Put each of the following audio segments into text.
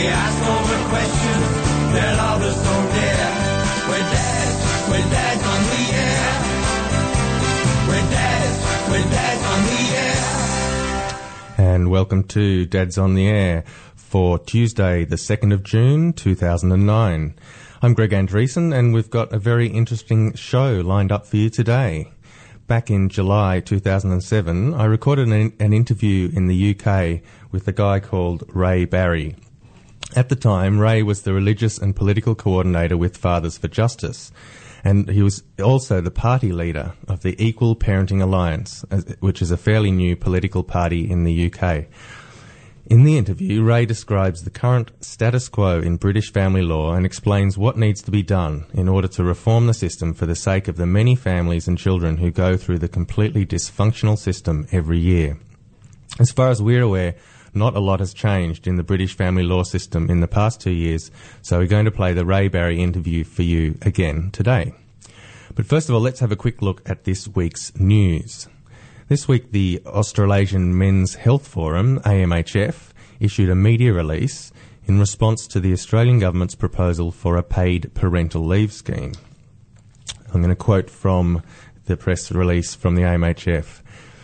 We ask all the questions that others don't dare. We're dads on the air. We're dads on the air. And welcome to Dads on the Air for Tuesday, the 2nd of June, 2009. I'm Greg Andreessen, and we've got a very interesting show lined up for you today. Back in July 2007, I recorded an interview in the UK with a guy called Ray Barry. At the time, Ray was the religious and political coordinator with Fathers for Justice, and he was also the party leader of the Equal Parenting Alliance, which is a fairly new political party in the UK. In the interview, Ray describes the current status quo in British family law and explains what needs to be done in order to reform the system for the sake of the many families and children who go through the completely dysfunctional system every year. As far as we're aware, not a lot has changed in the British family law system in the past 2 years, so we're going to play the Ray Barry interview for you again today. But first of all, let's have a quick look at this week's news. This week, the Australasian Men's Health Forum, AMHF, issued a media release in response to the Australian government's proposal for a paid parental leave scheme. I'm going to quote from the press release from the AMHF.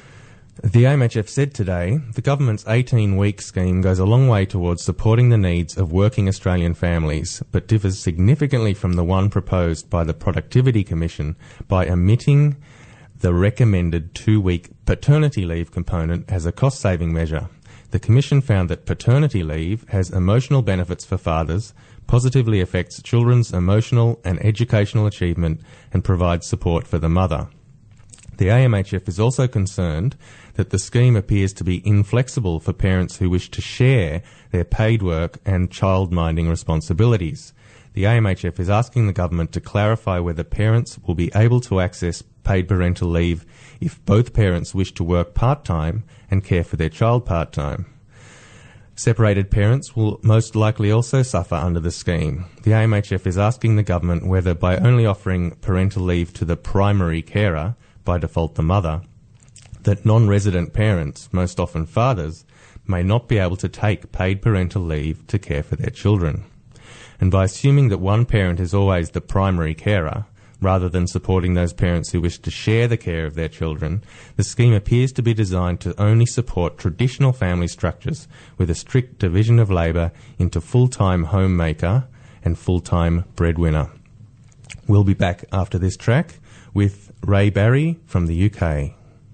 The AMHF said today, the government's 18-week scheme goes a long way towards supporting the needs of working Australian families, but differs significantly from the one proposed by the Productivity Commission by omitting the recommended 2-week paternity leave component as a cost-saving measure. The Commission found that paternity leave has emotional benefits for fathers, positively affects children's emotional and educational achievement, and provides support for the mother. The AMHF is also concerned that the scheme appears to be inflexible for parents who wish to share their paid work and child-minding responsibilities. The AMHF is asking the government to clarify whether parents will be able to access paid parental leave if both parents wish to work part-time and care for their child part-time. Separated parents will most likely also suffer under the scheme. The AMHF is asking the government whether by only offering parental leave to the primary carer, by default the mother, that non-resident parents, most often fathers, may not be able to take paid parental leave to care for their children. And by assuming that one parent is always the primary carer, rather than supporting those parents who wish to share the care of their children, the scheme appears to be designed to only support traditional family structures with a strict division of labour into full-time homemaker and full-time breadwinner. We'll be back after this track with Ray Barry from the UK.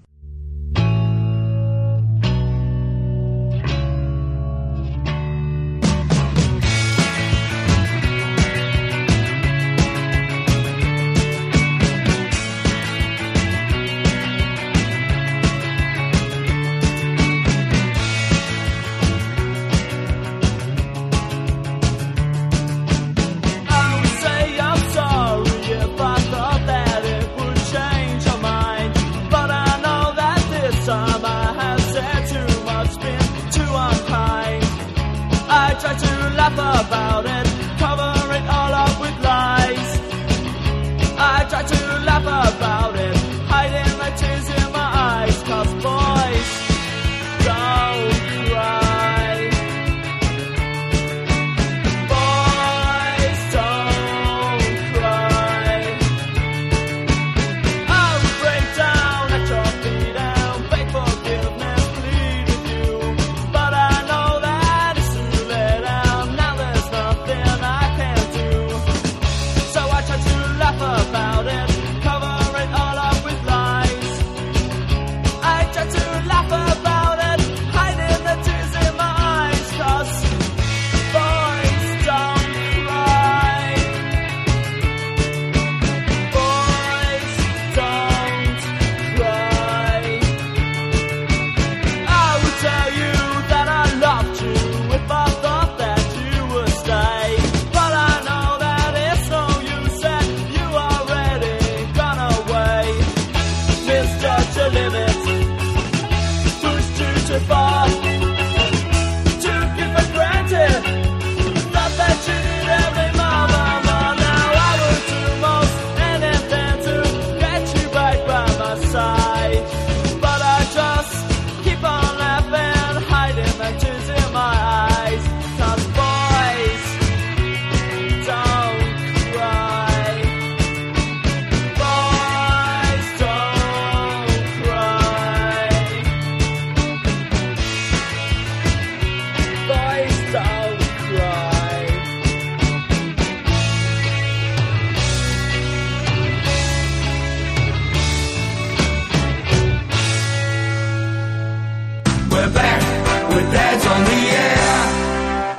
About it, cover it all up with lies. I try to laugh about it, hiding my tears in my eyes, 'cause boys don't cry. Boys don't cry. I will break down at your feet and beg forgiveness, plead with you, but I know that it's too late and now there's no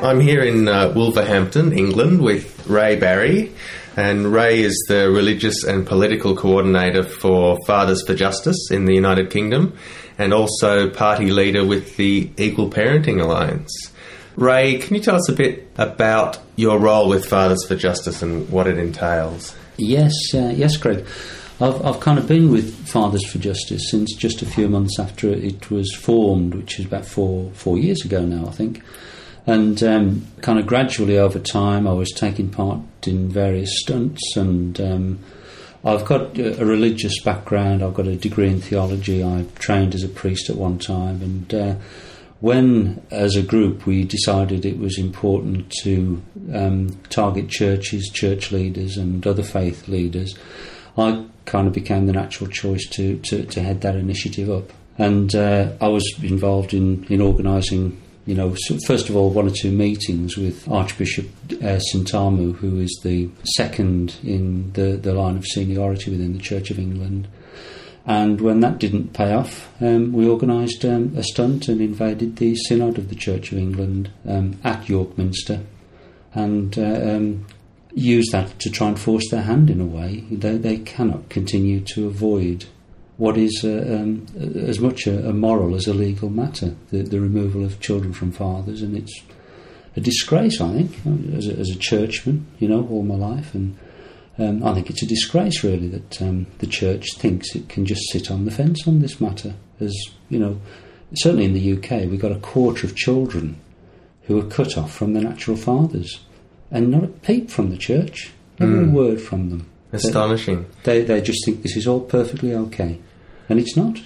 I'm here in Wolverhampton, England, with Ray Barry, and Ray is the religious and political coordinator for Fathers for Justice in the United Kingdom, and also party leader with the Equal Parenting Alliance. Ray, can you tell us a bit about your role with Fathers for Justice and what it entails? Yes, Greg. I've kind of been with Fathers for Justice since just a few months after it was formed, which is about four years ago now, I think. And kind of gradually over time I was taking part in various stunts, and I've got a religious background. I've got a degree in theology. I trained as a priest at one time, and when, as a group, we decided it was important to target churches, church leaders and other faith leaders, I kind of became the natural choice to head that initiative up. And I was involved in organising, first of all, 1 or 2 meetings with Archbishop Sentamu, who is the second in the line of seniority within the Church of England. And when that didn't pay off, we organised a stunt and invaded the Synod of the Church of England at York Minster, and used that to try and force their hand in a way. They cannot continue to avoid what is as much a moral as a legal matter, the removal of children from fathers, and it's a disgrace, I think, as a churchman, all my life, and I think it's a disgrace, really, that the Church thinks it can just sit on the fence on this matter. As certainly in the UK, we've got a quarter of children who are cut off from their natural fathers, and not a peep from the Church, never a word from them. Astonishing. They just think this is all perfectly okay, and it's not.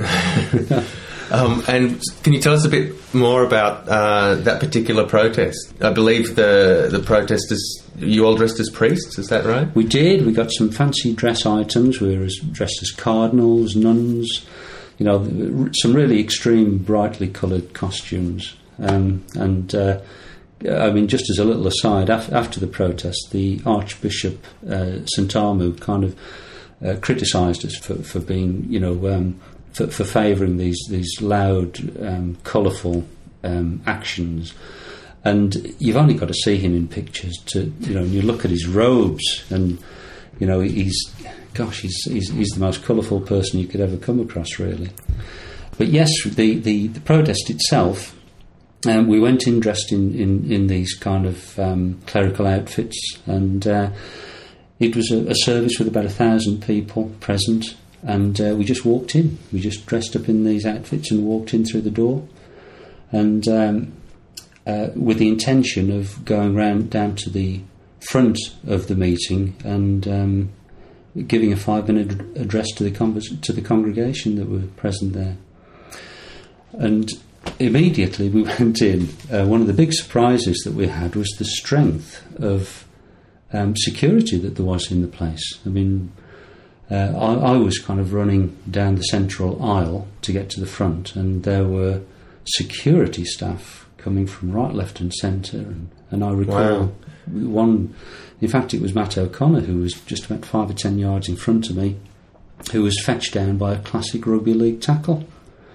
And can you tell us a bit more about that particular protest? I believe the protesters, you all dressed as priests, is that right? We did. We got some fancy dress items. We were dressed as cardinals, nuns, some really extreme, brightly coloured costumes. Just as a little aside, after the protest, the Archbishop Sentamu kind of criticised us for being, for favouring these loud, colourful actions. And you've only got to see him in pictures to, you look at his robes, and he's the most colourful person you could ever come across, really. But yes, the protest itself. We went in dressed in these kind of clerical outfits, and it was a service with about 1,000 people present, and we just walked in. We just dressed up in these outfits and walked in through the door, and with the intention of going down to the front of the meeting and giving a 5-minute address to the congregation that were present there. And immediately we went in. One of the big surprises that we had was the strength of security that there was in the place. I mean, I was kind of running down the central aisle to get to the front, and there were security staff coming from right, left and centre, and I recall one, in fact it was Matt O'Connor, who was just about 5 or 10 yards in front of me, who was fetched down by a classic rugby league tackle.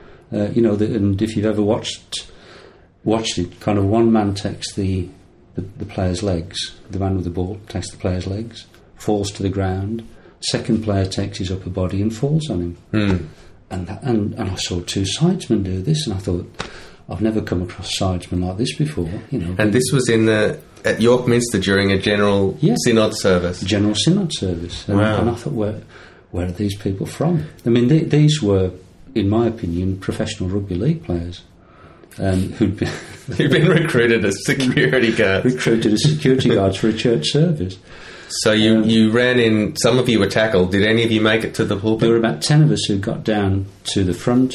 And if you've ever watched it, kind of one man takes the player's legs, the man with the ball takes the player's legs, falls to the ground, second player takes his upper body and falls on him. And I saw 2 sidesmen do this, and I thought, I've never come across sidesmen like this before. And this was at York Minster during a general synod service. General synod service. And I thought, where are these people from? I mean, these were, in my opinion, professional rugby league players who'd been recruited as security guards. Recruited as security guards for a church service. So you ran in. Some of you were tackled. Did any of you make it to the pulpit? There were about 10 of us who got down to the front,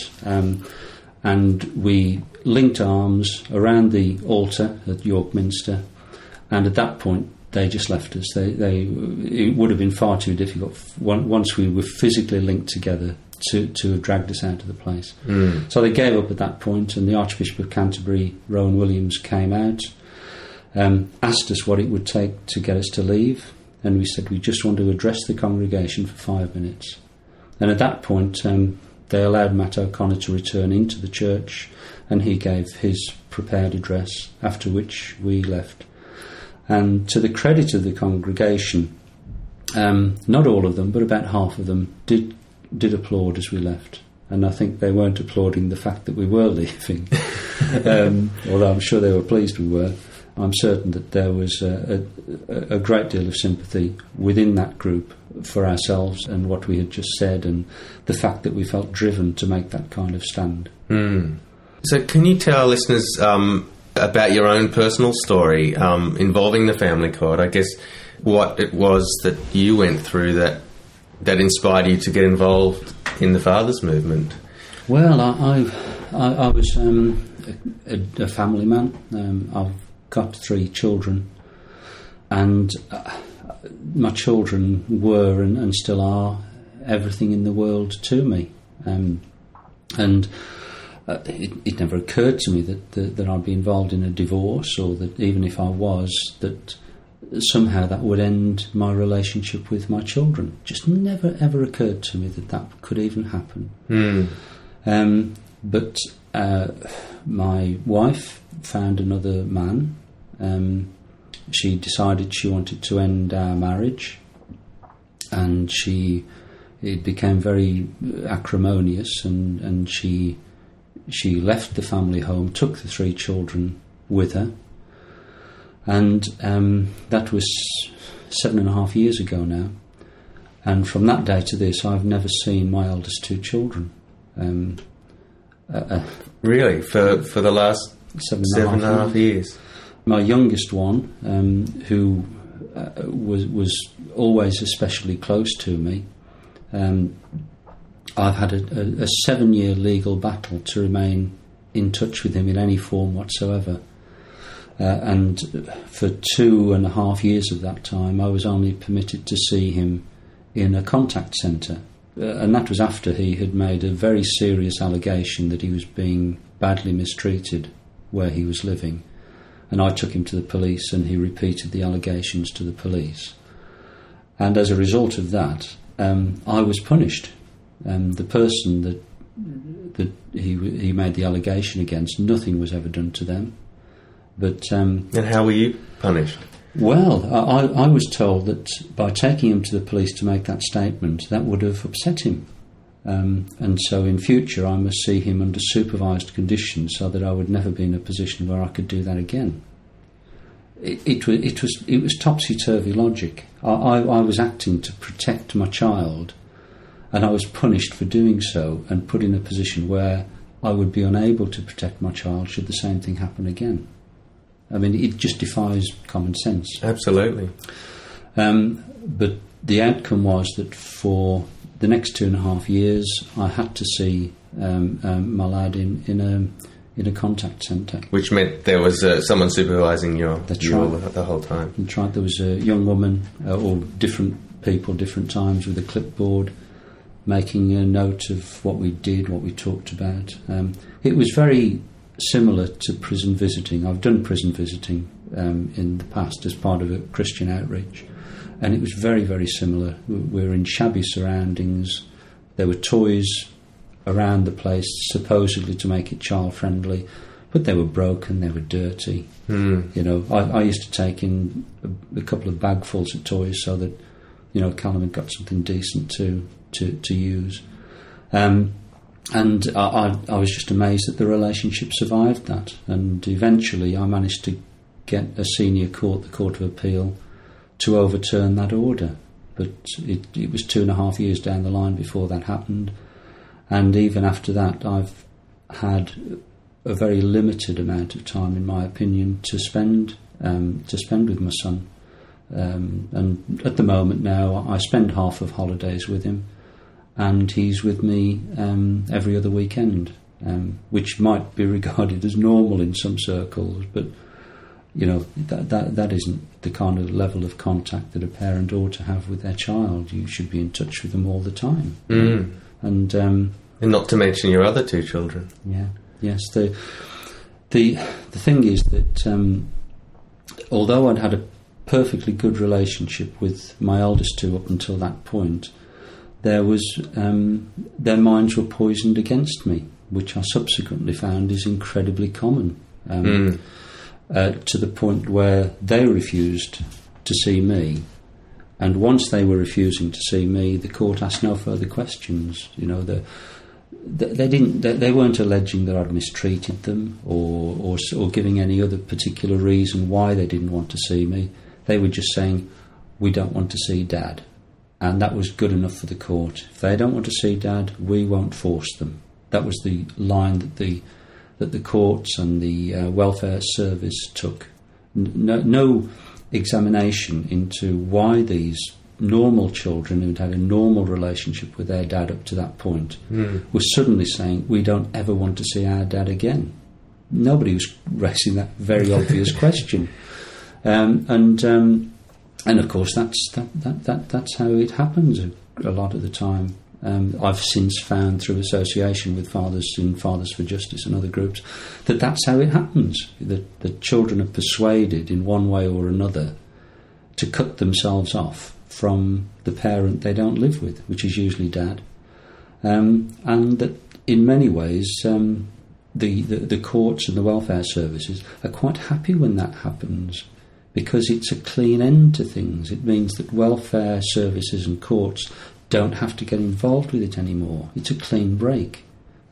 and we linked arms around the altar at York Minster, and at that point they just left us. It would have been far too difficult once we were physically linked together to have dragged us out of the place. So they gave up at that point, and the Archbishop of Canterbury, Rowan Williams, came out, asked us what it would take to get us to leave, and we said we just want to address the congregation for 5 minutes. And at that point they allowed Matt O'Connor to return into the church, and he gave his prepared address, after which we left. And to the credit of the congregation, not all of them, but about half of them did applaud as we left. And I think they weren't applauding the fact that we were leaving, although I'm sure they were pleased we were. I'm certain that there was a great deal of sympathy within that group for ourselves and what we had just said, and the fact that we felt driven to make that kind of stand. So can you tell our listeners about your own personal story involving the family court? I guess what it was that you went through that inspired you to get involved in the Fathers movement. Well, I was a family man. I've got 3 children, and my children were and still are everything in the world to me. And it never occurred to me that I'd be involved in a divorce, or that even if I was, that somehow that would end my relationship with my children. Just never ever occurred to me that could even happen. But my wife found another man. She decided she wanted to end our marriage, and it became very acrimonious, and she left the family home, took the 3 children with her, and that was 7.5 years ago now. And from that day to this, I've never seen my eldest 2 children. Really? For the last 7.5 years? My youngest one, who was always especially close to me, I've had a 7-year legal battle to remain in touch with him in any form whatsoever. And for 2.5 years of that time, I was only permitted to see him in a contact centre. And that was after he had made a very serious allegation that he was being badly mistreated where he was living. And I took him to the police, and he repeated the allegations to the police. And as a result of that, I was punished. The person that he made the allegation against, nothing was ever done to them. But and how were you punished? Well, I was told that by taking him to the police to make that statement, that would have upset him. And so in future I must see him under supervised conditions, so that I would never be in a position where I could do that again. It was topsy-turvy logic. I was acting to protect my child, and I was punished for doing so, and put in a position where I would be unable to protect my child should the same thing happen again. I mean, it just defies common sense. Absolutely. But the outcome was that for the next 2.5 years, I had to see my lad in a contact centre. Which meant there was someone supervising you right. the whole time. That's right. There was a young woman, or different people, different times, with a clipboard, making a note of what we did, what we talked about. It was very similar to prison visiting. I've done prison visiting in the past as part of a Christian outreach, and it was very, very similar. We were in shabby surroundings. There were toys around the place, supposedly to make it child-friendly, but they were broken, they were dirty. You know, I used to take in a couple of bagfuls of toys so that, you know, Callum had got something decent to use. And I was just amazed that the relationship survived that. And eventually I managed to get a senior court, the Court of Appeal, to overturn that order. But it was 2.5 years down the line before that happened. And even after that, I've had a very limited amount of time, in my opinion, to spend with my son. And at the moment now, I spend half of holidays with him, and he's with me every other weekend, which might be regarded as normal in some circles, but you know, that isn't the kind of level of contact that a parent ought to have with their child. You should be in touch with them all the time. And not to mention your other 2 children. Yeah. Yes. The thing is that although I'd had a perfectly good relationship with my eldest 2 up until that point, there was their minds were poisoned against me, which I subsequently found is incredibly common, to the point where they refused to see me. And once they were refusing to see me, the court asked no further questions. You know, they weren't alleging that I'd mistreated them or giving any other particular reason why they didn't want to see me. They were just saying, "We don't want to see Dad," and that was good enough for the court. If they don't want to see Dad, we won't force them. That was the line that the courts and the welfare service took. No examination into why these normal children who'd had a normal relationship with their dad up to that point were suddenly saying, "We don't ever want to see our dad again." Nobody was raising that very obvious question, and of course that's how it happens a lot of the time. I've since found through association with Fathers for Justice and other groups that's how it happens. The children are persuaded in one way or another to cut themselves off from the parent they don't live with, which is usually Dad, and that in many ways the courts and the welfare services are quite happy when that happens, because it's a clean end to things. It means that welfare services and courts don't have to get involved with it anymore. It's a clean break,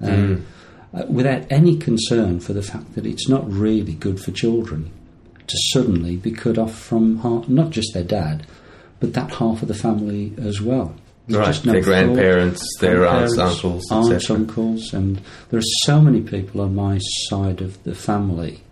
without any concern for the fact that it's not really good for children to suddenly be cut off from not just their dad, but that half of the family as well. There's right, their grandparents, their aunts, uncles, and there are so many people on my side of the family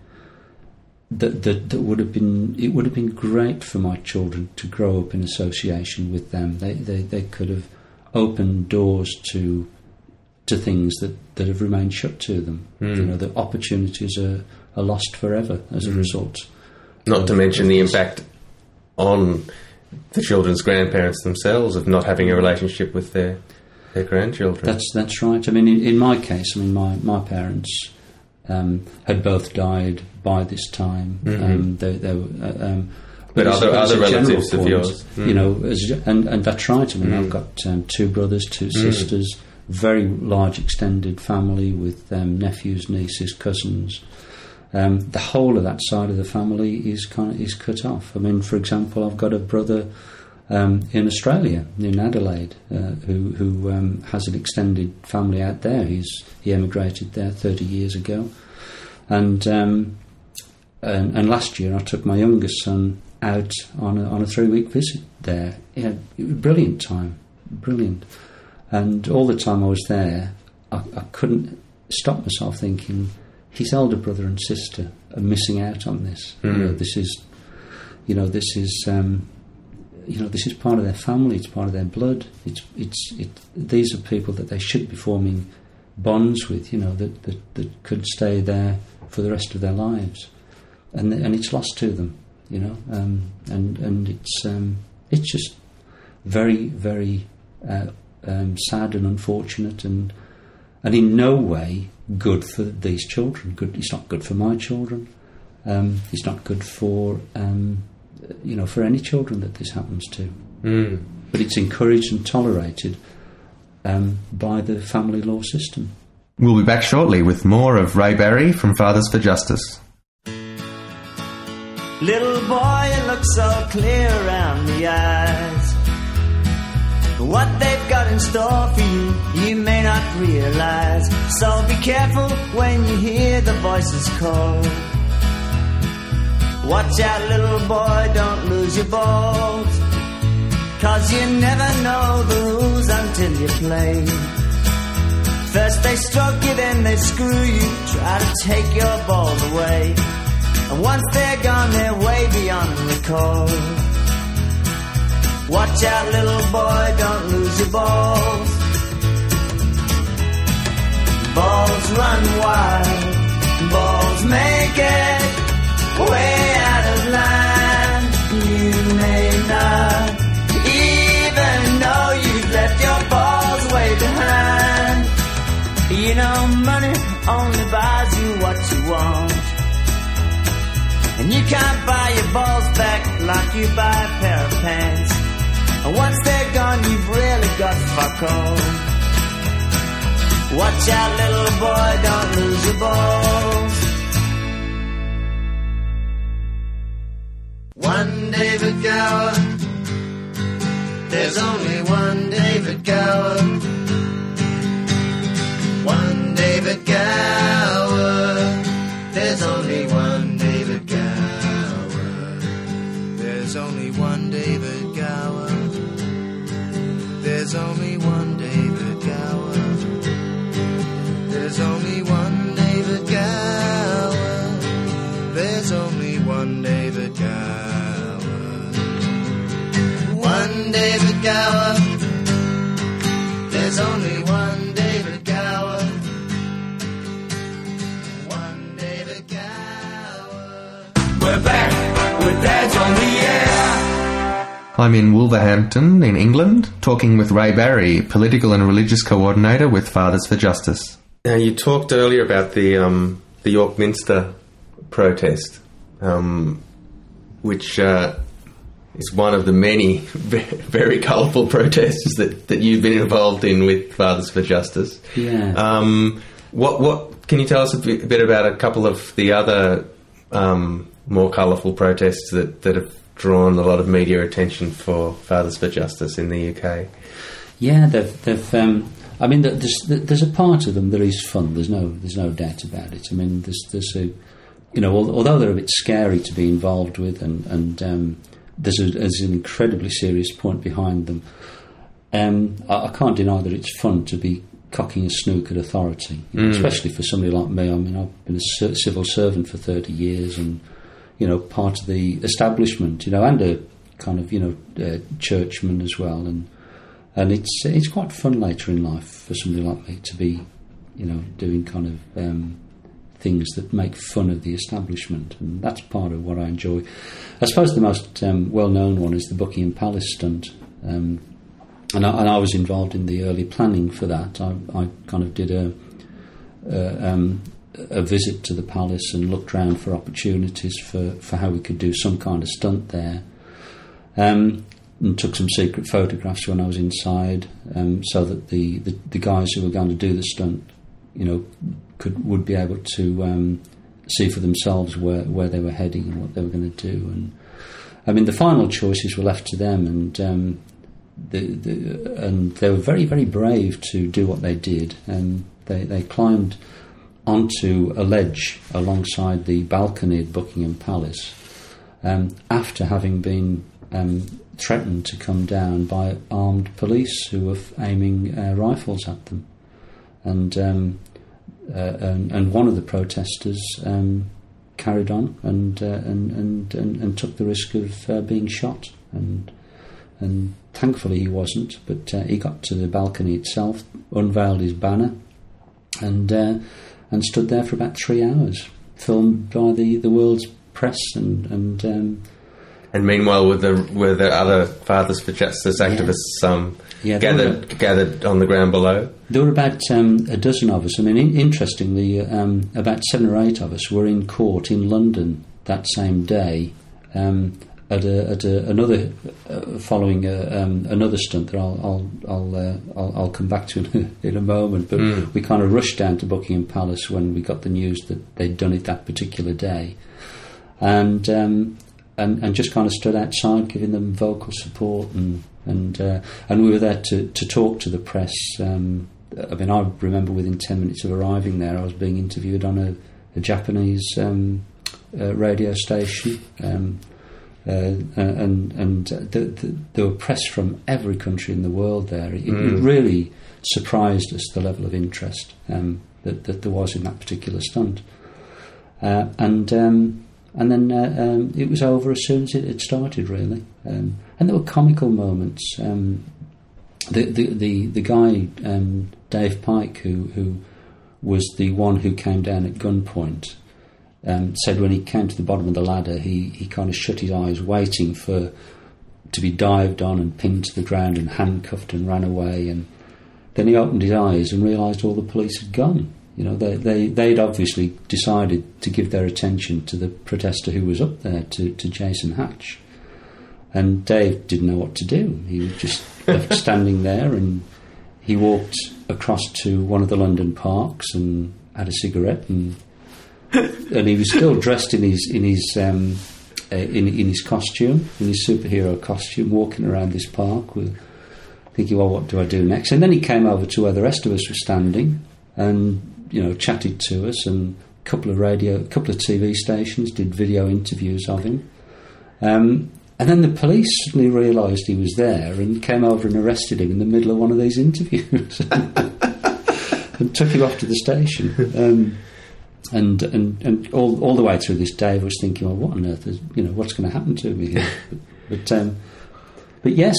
that would have been. It would have been great for my children to grow up in association with them. They could have opened doors to things that have remained shut to them. You know, the opportunities are lost forever as a result. Not to mention the impact on the children's grandparents themselves of not having a relationship with their grandchildren. That's right. I mean, in my case, my parents had both died by this time. But other relatives of yours, you know, and that's right. I mean, I've got 2 brothers, 2 sisters, very large extended family with nephews, nieces, cousins. The whole of that side of the family is cut off. I mean, for example, I've got a brother in Australia, in Adelaide, who has an extended family out there. He emigrated there 30 years ago, and last year I took my youngest son out on a 3-week visit there. He had a brilliant time, brilliant, and all the time I was there, I couldn't stop myself thinking, his elder brother and sister are missing out on this. This is part of their family. It's part of their blood. These are people that they should be forming bonds with. You know, that could stay there for the rest of their lives, and it's lost to them. You know, and it's just very, very sad and unfortunate, and in no way good for these children. It's not good for my children. It's not good for for any children that this happens to. But it's encouraged and tolerated by the family law system. We'll be back shortly with more of Ray Barry from Fathers for Justice. Little boy, you look so clear around the eyes. What they've got in store for you, you may not realise. So be careful when you hear the voices call. Watch out, little boy, don't lose your balls. 'Cause you never know the rules until you play. First they stroke you, then they screw you, try to take your balls away. And once they're gone, they're way beyond recall. Watch out, little boy, don't lose your balls. Balls run wild, balls make it way out of line. You may not even know you've left your balls way behind. You know, money only buys you what you want, and you can't buy your balls back like you buy a pair of pants. And once they're gone, you've really got fuck all. Watch out, little boy, don't lose your balls. One David Gower, there's only one David Gower. One David Gower, there's only one David Gower. There's only one David Gower. There's only one David Gower. There's only one David Gower. There's only one David Gower. One David Gower. There's only one David Gower. One David Gower. We're back with Dad's on the Air. I'm in Wolverhampton, in England, talking with Ray Barry, Political and Religious Coordinator with Fathers for Justice. Now, you talked earlier about the York Minster protest, which is one of the many very colourful protests that you've been involved in with Fathers for Justice. Yeah. What can you tell us a bit about a couple of the other more colourful protests that have drawn a lot of media attention for Fathers for Justice in the UK? Yeah, they've I mean, there's a part of them that is fun. There's no doubt about it. I mean, there's a, you know, although they're a bit scary to be involved with, and there's an incredibly serious point behind them. I can't deny that it's fun to be cocking a snook at authority, you know, especially for somebody like me. I mean, I've been a civil servant for 30 years, and you know, part of the establishment, you know, and a kind of, you know, churchman as well, and it's quite fun later in life for somebody like me to be, you know, doing kind of things that make fun of the establishment, and that's part of what I enjoy. I suppose the most well-known one is the Buckingham Palace stunt, and I was involved in the early planning for that. I kind of did a visit to the palace and looked around for opportunities for how we could do some kind of stunt there, and took some secret photographs when I was inside, so that the guys who were going to do the stunt, you know, would be able to see for themselves where they were heading and what they were going to do. And I mean, the final choices were left to them, and and they were very, very brave to do what they did. And they climbed onto a ledge alongside the balcony at Buckingham Palace, after having been threatened to come down by armed police who were aiming rifles at them, and one of the protesters carried on and took the risk of being shot, and thankfully he wasn't, but he got to the balcony itself, unveiled his banner, and stood there for about 3 hours, filmed by the world's press, and meanwhile, were the other Fathers for Justice activists gathered on the ground below? There were about a dozen of us. I mean, interestingly, about 7 or 8 of us were in court in London that same day, at another following another stunt that I'll come back to in a moment. But we kind of rushed down to Buckingham Palace when we got the news that they'd done it that particular day, and just kind of stood outside giving them vocal support, and we were there to talk to the press. I mean, I remember within 10 minutes of arriving there, I was being interviewed on a Japanese radio station, and there were press from every country in the world there. It really surprised us, the level of interest that there was in that particular stunt, and then it was over as soon as it had started, really. And there were comical moments. The guy, Dave Pike, who was the one who came down at gunpoint, said when he came to the bottom of the ladder, he kind of shut his eyes, waiting to be dived on and pinned to the ground and handcuffed, and ran away. And then he opened his eyes and realised all the police had gone. You know, they'd obviously decided to give their attention to the protester who was up there, to Jason Hatch. And Dave didn't know what to do. He was just left standing there, and he walked across to one of the London parks and had a cigarette, and he was still dressed in his costume, in his superhero costume, walking around this park, thinking, well, what do I do next? And then he came over to where the rest of us were standing, and chatted to us, and a couple of TV stations did video interviews of him. And then the police suddenly realised he was there and came over and arrested him in the middle of one of these interviews and took him off to the station. And all the way through this, Dave was thinking, well, what on earth is, what's going to happen to me here? But yes,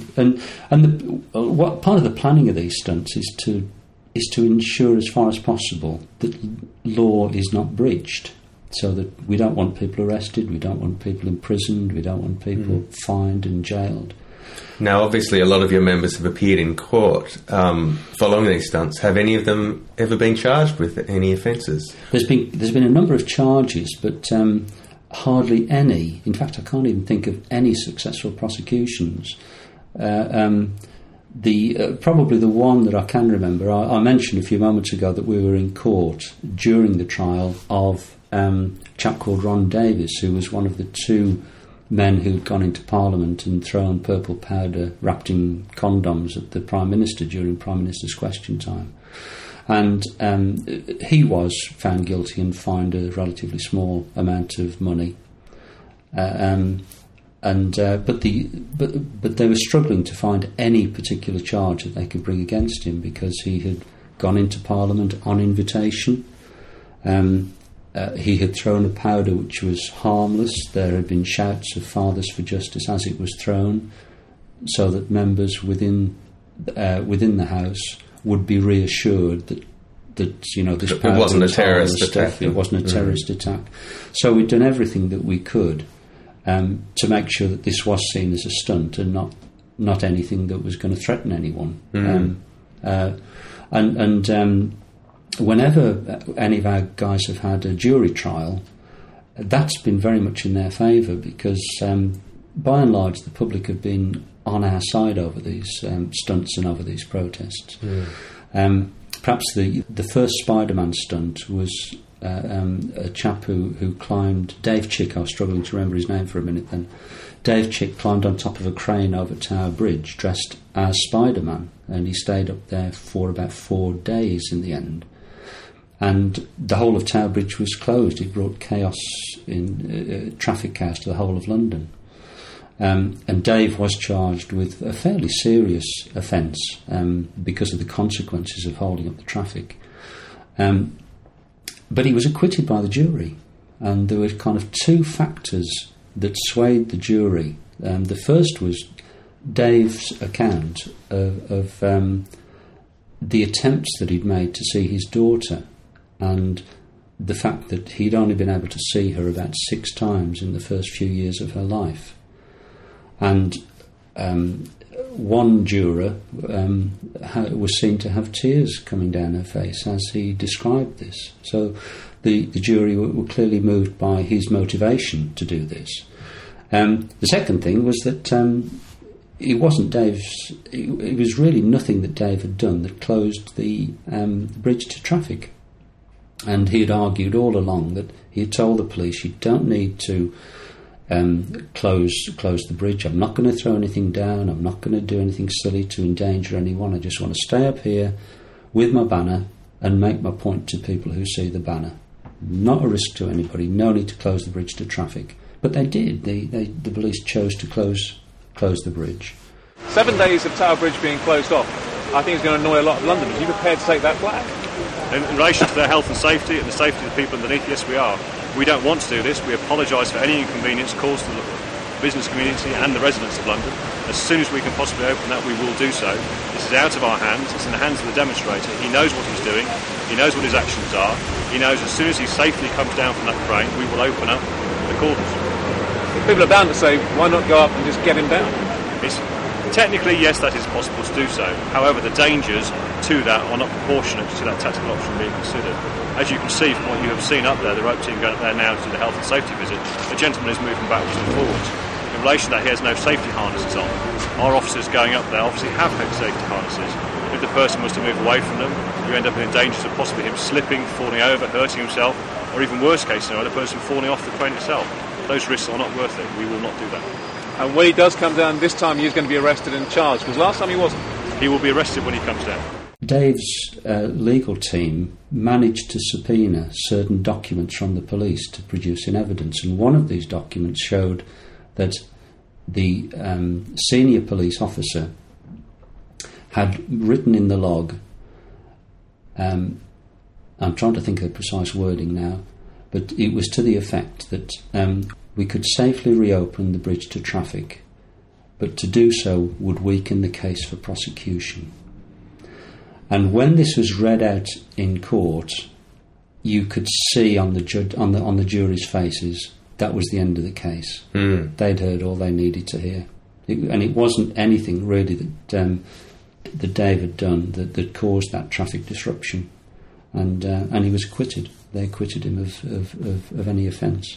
what part of the planning of these stunts is to ensure as far as possible that law is not breached. So that we don't want people arrested, we don't want people imprisoned, we don't want people fined and jailed. Now, obviously, a lot of your members have appeared in court following these stunts. Have any of them ever been charged with any offences? There's been a number of charges, but hardly any. In fact, I can't even think of any successful prosecutions. Probably the one that I can remember, I mentioned a few moments ago that we were in court during the trial of a chap called Ron Davis, who was one of the two men who'd gone into Parliament and thrown purple powder wrapped in condoms at the Prime Minister during Prime Minister's Question Time. And he was found guilty and fined a relatively small amount of money. But they were struggling to find any particular charge that they could bring against him because he had gone into Parliament on invitation. He had thrown a powder which was harmless. There had been shouts of Fathers for Justice as it was thrown, so that members within the House would be reassured that this powder it wasn't a terrorist attack. It wasn't a terrorist attack. So we'd done everything that we could to make sure that this was seen as a stunt and not anything that was going to threaten anyone. Whenever any of our guys have had a jury trial, that's been very much in their favour because, by and large, the public have been on our side over these stunts and over these protests. Perhaps the first Spider-Man stunt was a chap who climbed, Dave Chick, I was struggling to remember his name for a minute then. Dave Chick climbed on top of a crane over Tower Bridge dressed as Spider-Man, and he stayed up there for about 4 days in the end. And the whole of Tower Bridge was closed. It brought chaos traffic chaos to the whole of London. And Dave was charged with a fairly serious offence because of the consequences of holding up the traffic. But he was acquitted by the jury. And there were kind of two factors that swayed the jury. The first was Dave's account of the attempts that he'd made to see his daughter, and the fact that he'd only been able to see her about 6 times in the first few years of her life. And one juror was seen to have tears coming down her face as he described this. So the jury were clearly moved by his motivation to do this. The second thing was that it wasn't Dave's. It was really nothing that Dave had done that closed the bridge to traffic. And he had argued all along that he had told the police, "You don't need to close the bridge. I'm not going to throw anything down. I'm not going to do anything silly to endanger anyone. I just want to stay up here with my banner and make my point to people who see the banner. Not a risk to anybody. No need to close the bridge to traffic." But they did. The police chose to close the bridge. 7 days of Tower Bridge being closed off, I think it's going to annoy a lot of Londoners. Are you prepared to take that flak? In relation to their health and safety the safety of the people underneath, yes we are. We don't want to do this. We apologise for any inconvenience caused to the business community and the residents of London. As soon as we can possibly open that, we will do so. This is out of our hands. It's in the hands of the demonstrator. He knows what he's doing. He knows what his actions are. He knows as soon as he safely comes down from that crane, we will open up the cordons. People are bound to say, why not go up and just get him down? Technically, yes, that is possible to do so. However, the dangers to that are not proportionate to that tactical option being considered. As you can see from what you have seen up there, the rope team going up there now to do the health and safety visit, the gentleman is moving backwards and forwards. In in relation to that, he has no safety harnesses on. Our officers going up there obviously have safety harnesses. If the person was to move away from them, you end up in danger of possibly him slipping, falling over, hurting himself, or even worst case scenario, the person falling off the crane itself. Those risks are not worth it. We will not do that. And when he does come down, this time he's going to be arrested and charged, because last time he wasn't. He will be arrested when he comes down. Dave's legal team managed to subpoena certain documents from the police to produce in evidence, and one of these documents showed that the senior police officer had written in the log, I'm trying to think of the precise wording now, but it was to the effect that we could safely reopen the bridge to traffic, but to do so would weaken the case for prosecution. And when this was read out in court, you could see on the jury's faces that was the end of the case. They'd heard all they needed to hear, and it wasn't anything really that Dave had done that caused that traffic disruption, and he was acquitted. They acquitted him of any offence.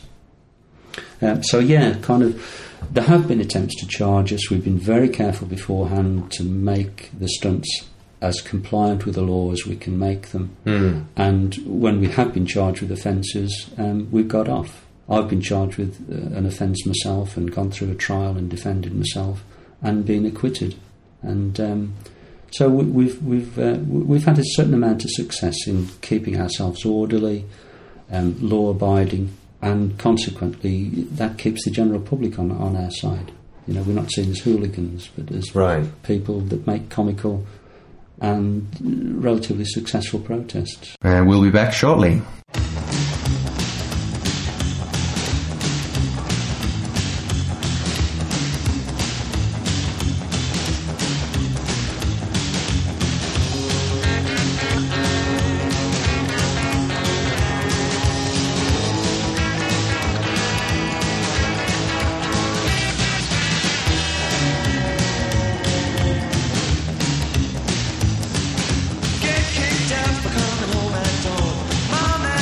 So yeah, kind of, there have been attempts to charge us. We've been very careful beforehand to make the stunts as compliant with the law as we can make them. And when we have been charged with offences, we've got off. I've been charged with an offence myself and gone through a trial and defended myself and been acquitted. And so we've had a certain amount of success in keeping ourselves orderly, law-abiding, and consequently that keeps the general public on our side. You know, we're not seen as hooligans, but as people that make comical and relatively successful protests. We'll be back shortly. Get kicked out for coming home at dawn. Mom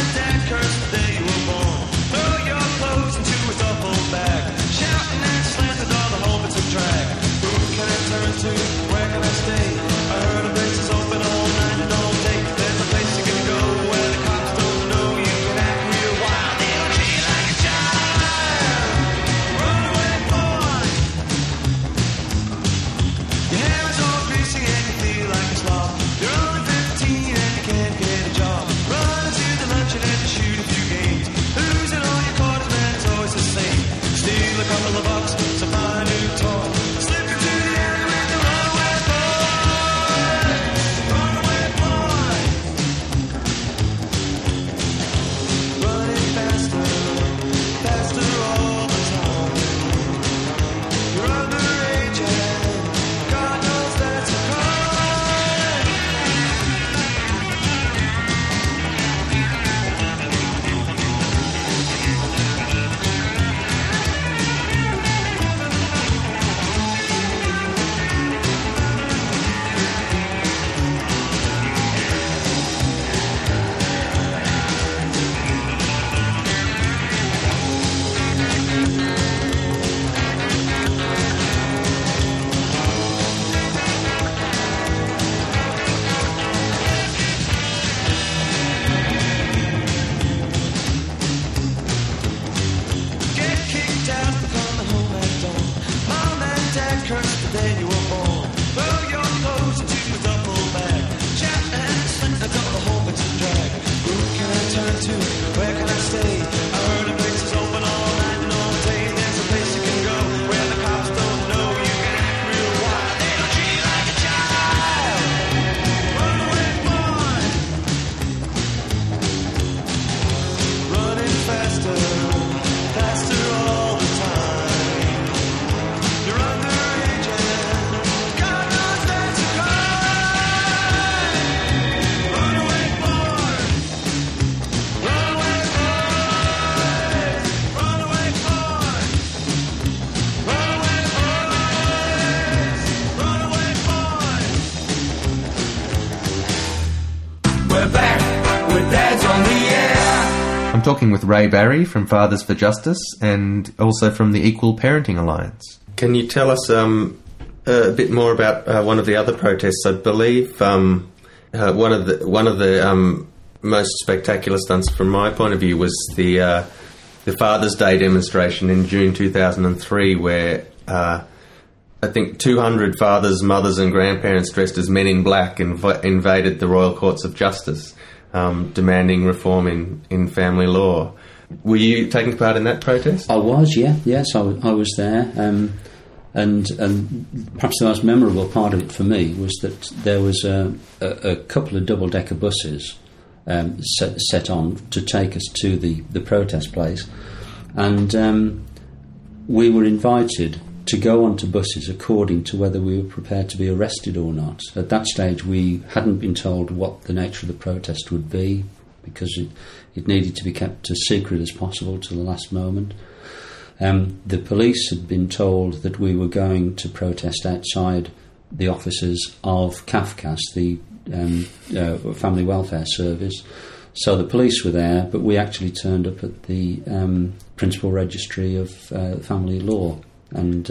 I'm talking with Ray Barry from Fathers for Justice and also from the Equal Parenting Alliance. Can you tell us a bit more about one of the other protests? I believe one of the most spectacular stunts from my point of view was the Father's Day demonstration in June 2003, where I think 200 fathers, mothers and grandparents dressed as men in black invaded the Royal Courts of Justice, demanding reform in family law. Were you taking part in that protest? I was, yes, I was there. And perhaps the most memorable part of it for me was that there was a couple of double-decker buses set on to take us to the protest place, and we were invited to go onto buses according to whether we were prepared to be arrested or not. At that stage we hadn't been told what the nature of the protest would be, because it needed to be kept as secret as possible to the last moment. The police had been told that we were going to protest outside the offices of CAFCAS, the Family Welfare Service. So the police were there, but we actually turned up at the Principal Registry of Family Law, and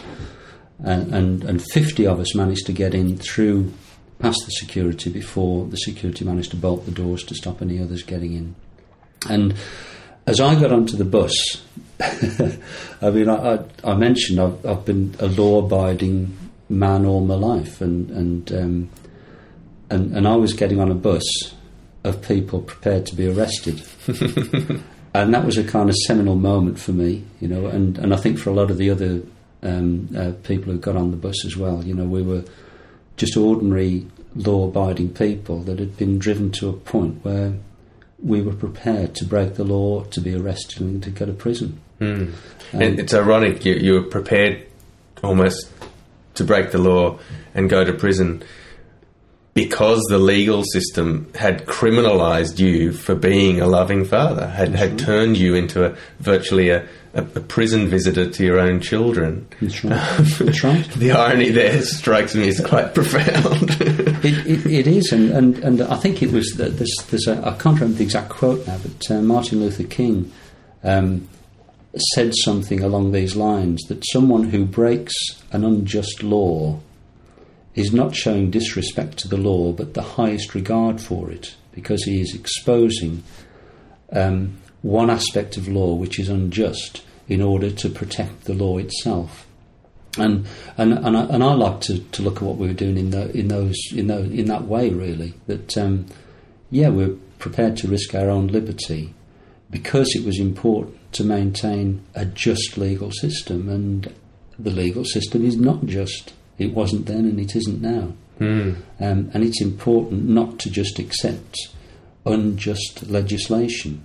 50 of us managed to get in through past the security before the security managed to bolt the doors to stop any others getting in. And as I got onto the bus, I mean, I mentioned I've been a law-abiding man all my life, and I was getting on a bus of people prepared to be arrested. And that was a kind of seminal moment for me, you know, and I think for a lot of the other people who got on the bus as well. You know, we were just ordinary law-abiding people that had been driven to a point where we were prepared to break the law, to be arrested and to go to prison. And it's ironic, you were prepared almost to break the law and go to prison because the legal system had criminalised you for being a loving father, had turned you into virtually a prison visitor to your own children. That's right. That's right. The irony there strikes me as quite profound. It is, and I think it was that there's I can't remember the exact quote now, but Martin Luther King said something along these lines, that someone who breaks an unjust law is not showing disrespect to the law, but the highest regard for it, because he is exposing one aspect of law which is unjust in order to protect the law itself. And I like to look at what we were doing in that way, really. That we're prepared to risk our own liberty because it was important to maintain a just legal system, and the legal system is not just. It wasn't then and it isn't now. And it's important not to just accept unjust legislation.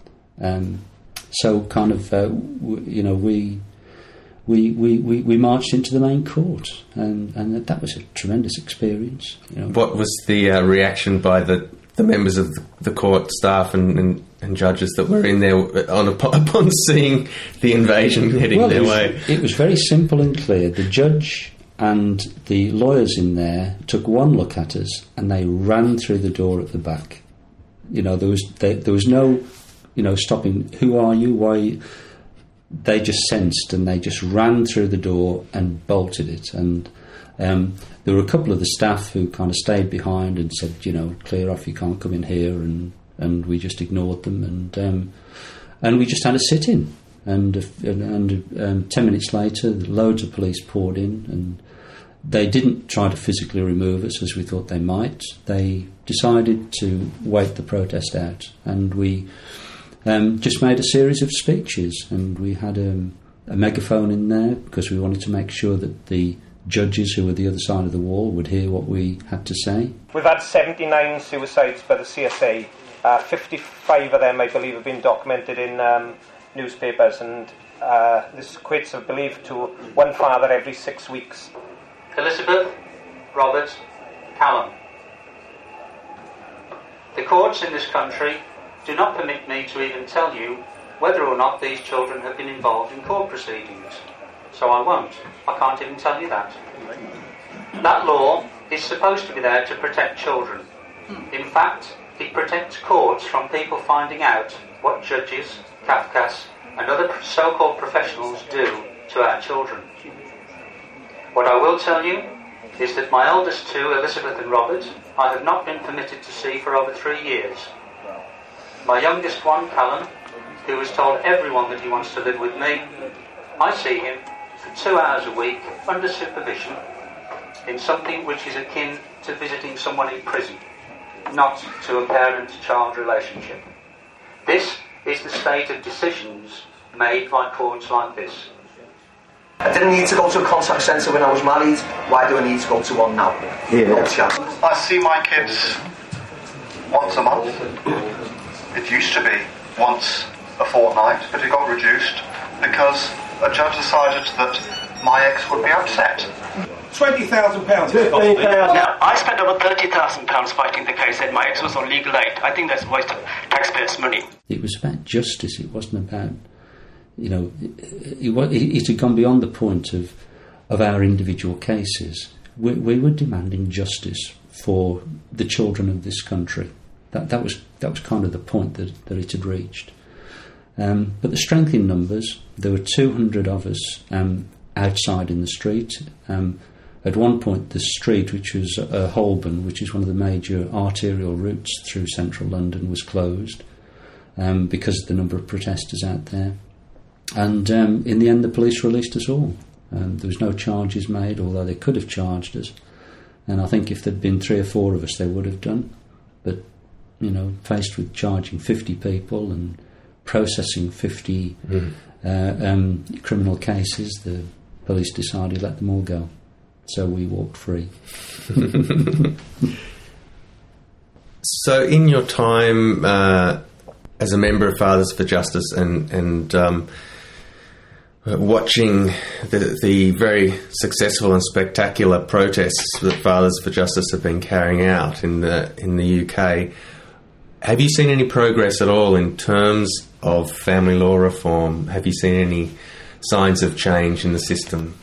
So kind of, we marched into the main court, and that was a tremendous experience. You know. What was the reaction by the members of the court staff and judges that were in there upon seeing the invasion heading their way? It was very simple and clear. The judge and the lawyers in there took one look at us and they ran through the door at the back. You know, there was no, stopping. Who are you? Why? Are you? They just sensed and they just ran through the door and bolted it. And there were a couple of the staff who kind of stayed behind and said, clear off, you can't come in here. And we just ignored them, and we just had a sit-in. And 10 minutes later, loads of police poured in, and they didn't try to physically remove us as we thought they might. They decided to wait the protest out, and we just made a series of speeches, and we had a megaphone in there because we wanted to make sure that the judges who were the other side of the wall would hear what we had to say. We've had 79 suicides by the CSA. 55 of them, I believe, have been documented in newspapers, and this equates, I believe, to one father every 6 weeks. Elizabeth, Robert, Callum. The courts in this country do not permit me to even tell you whether or not these children have been involved in court proceedings. So I won't. I can't even tell you that. That law is supposed to be there to protect children. In fact, It protects courts from people finding out what judges, Kafkas and other so-called professionals do to our children. What I will tell you is that my eldest two, Elizabeth and Robert, I have not been permitted to see for over 3 years. My youngest one, Callum, who has told everyone that he wants to live with me, I see him for 2 hours a week under supervision in something which is akin to visiting someone in prison, not to a parent-child relationship. This is the state of decisions made by courts like this. I didn't need to go to a contact centre when I was married. Why do I need to go to one now? Yeah. No chance. I see my kids once a month. It used to be once a fortnight, but it got reduced because a judge decided that my ex would be upset. £20,000. Now, I spent over £30,000 fighting the case and my ex was on legal aid. I think that's a waste of taxpayers' money. It was about justice. It wasn't about, you know, it had gone beyond the point of our individual cases. We were demanding justice for the children of this country. That was kind of the point that it had reached. But the strength in numbers, there were 200 of us outside in the street. At one point, the street, which was Holborn, which is one of the major arterial routes through central London, was closed because of the number of protesters out there. And in the end, the police released us all. There was no charges made, although they could have charged us. And I think if there'd been 3 or 4 of us, they would have done. But, you know, faced with charging 50 people and processing 50 criminal cases, the police decided to let them all go. So we walked free. So in your time as a member of Fathers for Justice and watching the very successful and spectacular protests that Fathers for Justice have been carrying out in the UK, have you seen any progress at all in terms of family law reform? Have you seen any signs of change in the system?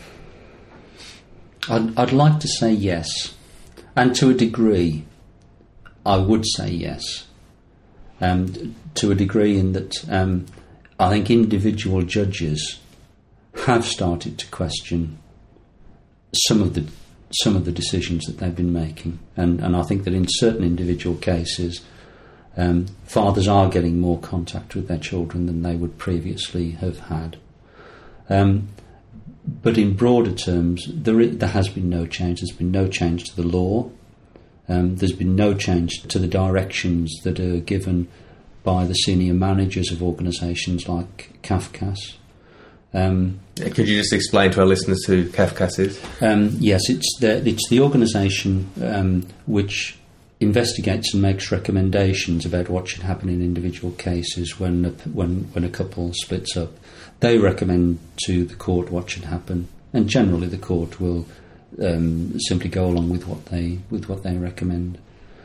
I'd like to say yes, and to a degree I would say yes, to a degree in that I think individual judges have started to question some of the decisions that they've been making, and I think that in certain individual cases fathers are getting more contact with their children than they would previously have had. But in broader terms, there has been no change. There's been no change to the law. There's been no change to the directions that are given by the senior managers of organisations like Kafkas. Could you just explain to our listeners who Kafkas is? Yes, it's the organisation which investigates and makes recommendations about what should happen in individual cases when a couple splits up. They recommend to the court what should happen, and generally the court will simply go along with what they recommend.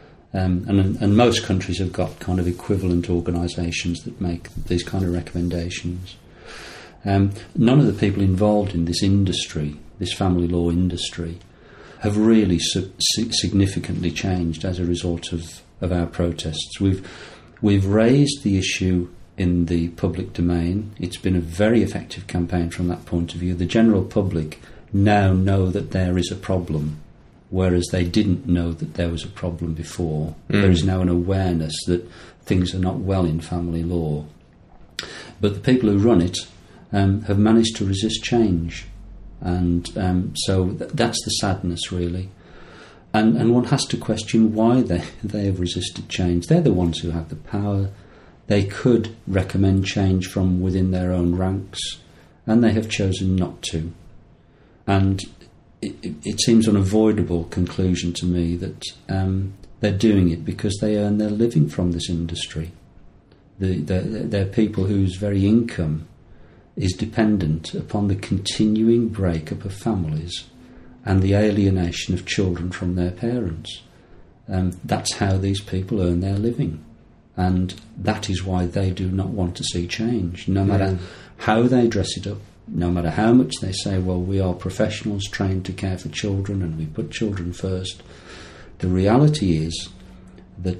And most countries have got kind of equivalent organisations that make these kind of recommendations. None of the people involved in this industry, this family law industry, have really significantly changed as a result of our protests. We've raised the issue in the public domain. It's been a very effective campaign from that point of view. The general public now know that there is a problem, whereas they didn't know that there was a problem before. There is now an awareness that things are not well in family law. But the people who run it have managed to resist change. And so that's the sadness, really. And one has to question why they have resisted change. They're the ones who have the power. They could recommend change from within their own ranks, and they have chosen not to. And it seems an unavoidable conclusion to me that they're doing it because they earn their living from this industry. They're people whose very income is dependent upon the continuing breakup of families and the alienation of children from their parents. That's how these people earn their living. And that is why they do not want to see change. No matter how they dress it up, no matter how much they say, well, we are professionals trained to care for children and we put children first, the reality is that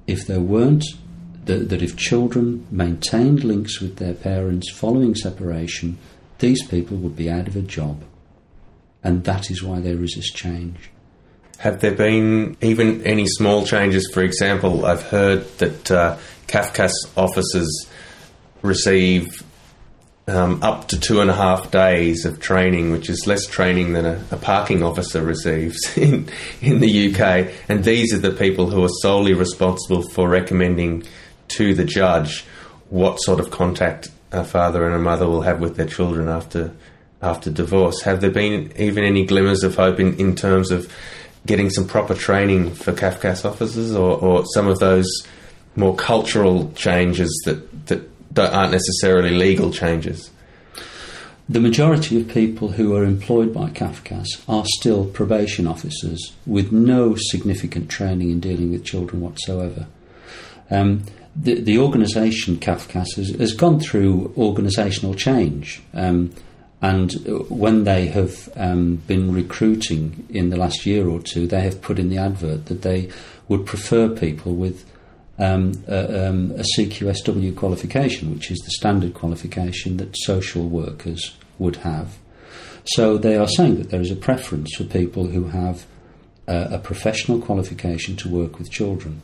if there weren't, that if children maintained links with their parents following separation, these people would be out of a job. And that is why they resist change. Have there been even any small changes? For example, I've heard that CAFCASS officers receive up to 2.5 days of training, which is less training than a parking officer receives in the UK. And these are the people who are solely responsible for recommending to the judge what sort of contact a father and a mother will have with their children after divorce. Have there been even any glimmers of hope in terms of getting some proper training for CAFCASS officers, or some of those more cultural changes that aren't necessarily legal changes? The majority of people who are employed by CAFCASS are still probation officers with no significant training in dealing with children whatsoever. The organisation CAFCASS has gone through organisational change, and when they have been recruiting in the last year or two, they have put in the advert that they would prefer people with a CQSW qualification, which is the standard qualification that social workers would have. So they are saying that there is a preference for people who have a professional qualification to work with children.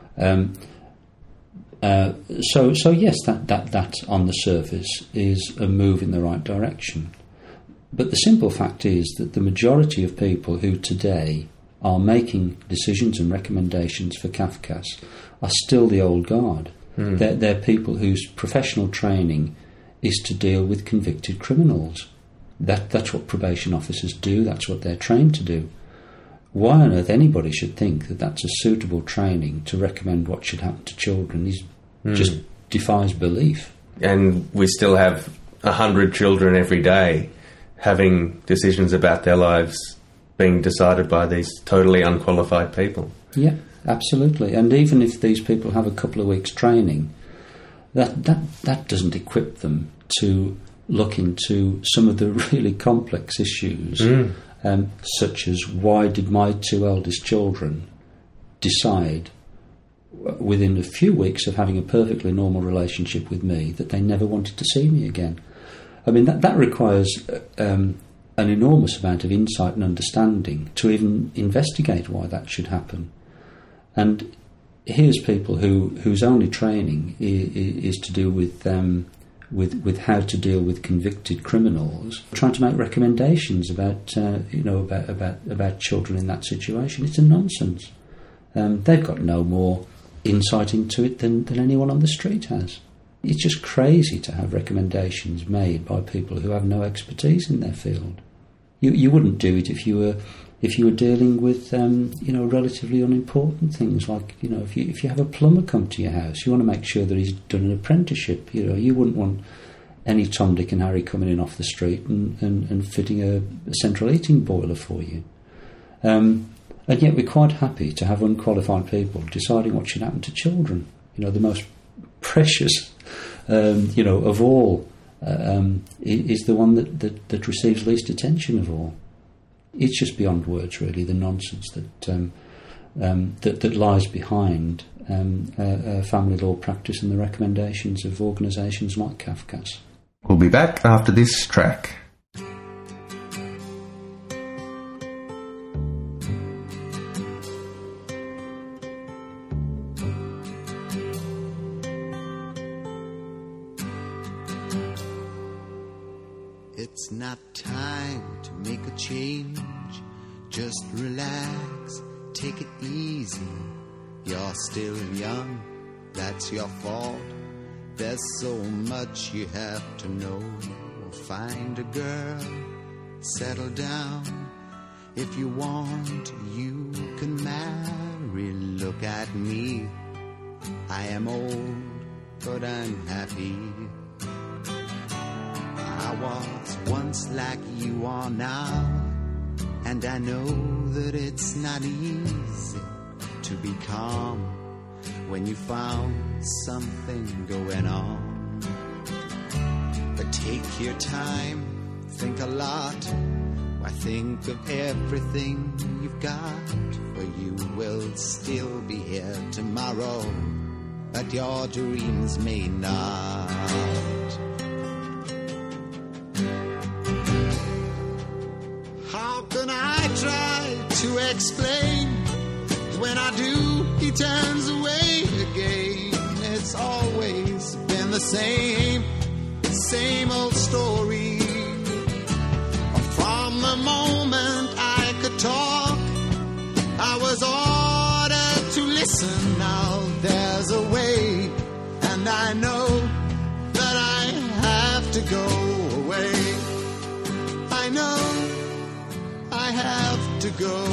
So yes, that on the surface is a move in the right direction. But the simple fact is that the majority of people who today are making decisions and recommendations for CAFCASS are still the old guard. They're people whose professional training is to deal with convicted criminals. That's what probation officers do, that's what they're trained to do. Why on earth anybody should think that that's a suitable training to recommend what should happen to children is just defies belief. And we still have 100 children every day having decisions about their lives being decided by these totally unqualified people. Yeah, absolutely. And even if these people have a couple of weeks training, that doesn't equip them to look into some of the really complex issues, such as why did my 2 eldest children decide within a few weeks of having a perfectly normal relationship with me that they never wanted to see me again. I mean, that requires an enormous amount of insight and understanding to even investigate why that should happen. And here's people whose only training is to do with how to deal with convicted criminals, trying to make recommendations about children in that situation. It's a nonsense. They've got no more insight into it than anyone on the street has. It's just crazy to have recommendations made by people who have no expertise in their field. You wouldn't do it if you were dealing with relatively unimportant things, like if you have a plumber come to your house, you want to make sure that he's done an apprenticeship. You wouldn't want any Tom, Dick and Harry coming in off the street and fitting a central heating boiler for you. And yet we're quite happy to have unqualified people deciding what should happen to children. The most precious, of all, is the one that receives least attention of all. It's just beyond words, really, the nonsense that lies behind family law practice and the recommendations of organisations like CAFCASS. We'll be back after this track. It's not time to make a change. Just relax, take it easy. You're still young, that's your fault. There's so much you have to know. Find a girl, settle down. If you want, you can marry. Look at me, I am old, but I'm happy. I was once like you are now, and I know that it's not easy to be calm when you found something going on. But take your time, think a lot. Why, think of everything you've got, for you will still be here tomorrow, but your dreams may not. How can I try to explain? When I do, he turns away again. It's always been the same old story. From the moment I could talk, I was ordered to listen. Now there's a way, and I know that I have to go away. I know I have to go.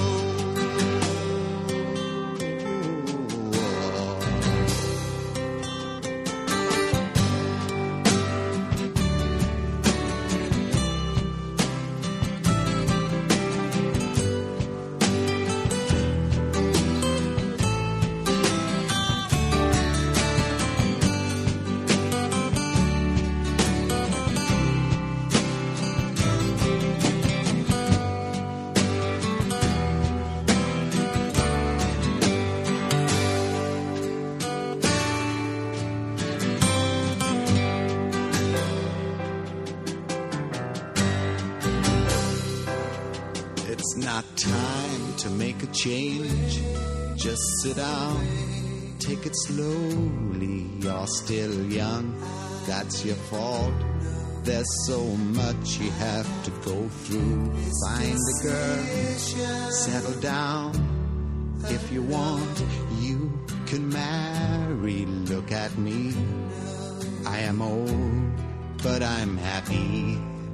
It's not time to make a change. Just sit down, take it slowly. You're still young, that's your fault. There's so much you have to go through. Find a girl, settle down. If you want, you can marry. Look at me, I am old, but I'm happy.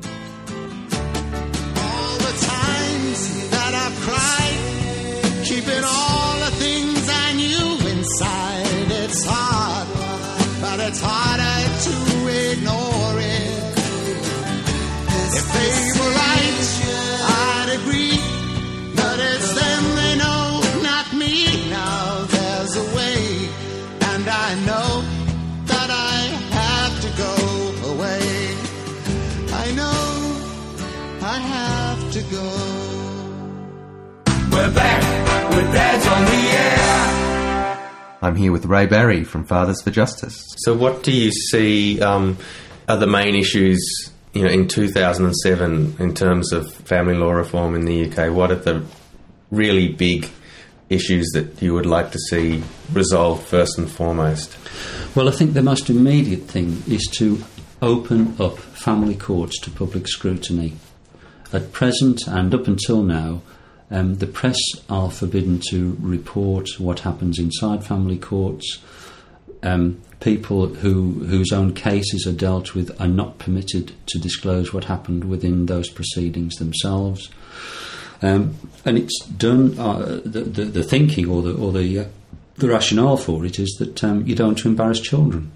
That I've cried, keeping all the things I knew inside. It's hard, but it's harder to ignore it. If they were right, I'd agree, but it's them they know, not me. Now there's a way, and I know that I have to go away. I know I have to go. We're back with Dads on the Air. I'm here with Ray Barry from Fathers for Justice. So what do you see are the main issues, in 2007 in terms of family law reform in the UK? What are the really big issues that you would like to see resolved first and foremost? Well, I think the most immediate thing is to open up family courts to public scrutiny. At present, and up until now, the press are forbidden to report what happens inside family courts. People whose own cases are dealt with are not permitted to disclose what happened within those proceedings themselves. And it's done. The thinking or the rationale for it is that you don't want to embarrass children,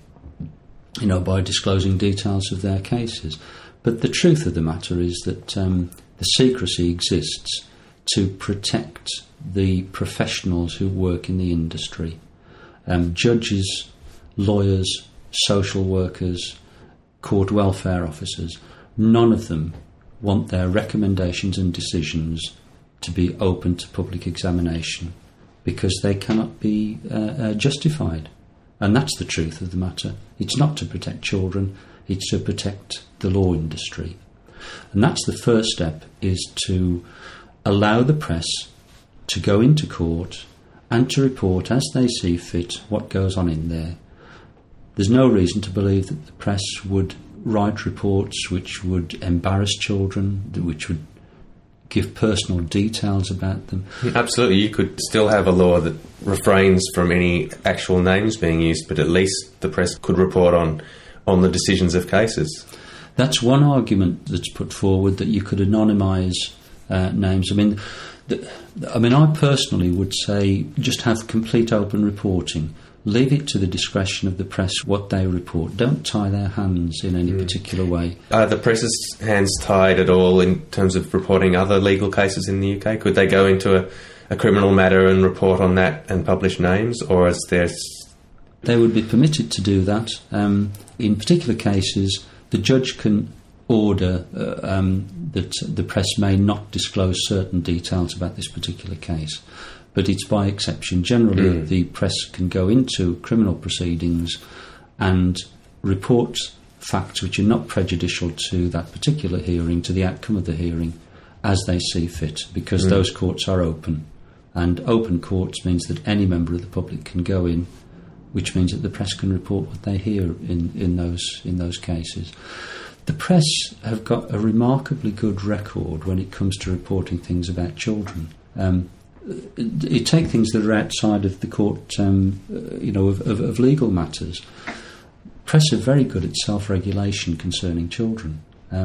by disclosing details of their cases. But the truth of the matter is that the secrecy exists to protect the professionals who work in the industry. Judges, lawyers, social workers, court welfare officers, none of them want their recommendations and decisions to be open to public examination because they cannot be justified. And that's the truth of the matter. It's not to protect children, it's to protect the law industry. And that's the first step, is to allow the press to go into court and to report as they see fit what goes on in there. There's no reason to believe that the press would write reports which would embarrass children, which would give personal details about them. Absolutely, you could still have a law that refrains from any actual names being used, but at least the press could report on the decisions of cases. That's one argument that's put forward, that you could anonymise names. I personally would say just have complete open reporting. Leave it to the discretion of the press what they report. Don't tie their hands in any particular way. Are the press's hands tied at all in terms of reporting other legal cases in the UK? Could they go into a criminal matter and report on that and publish names, or is there... They would be permitted to do that. In particular cases, the judge can order that the press may not disclose certain details about this particular case, but it's by exception. Generally, the press can go into criminal proceedings and report facts which are not prejudicial to that particular hearing, to the outcome of the hearing, as they see fit, because those courts are open. And open courts means that any member of the public can go in, which means that the press can report what they hear in those cases. The press have got a remarkably good record when it comes to reporting things about children. You take things that are outside of the court, of legal matters. Press are very good at self-regulation concerning children.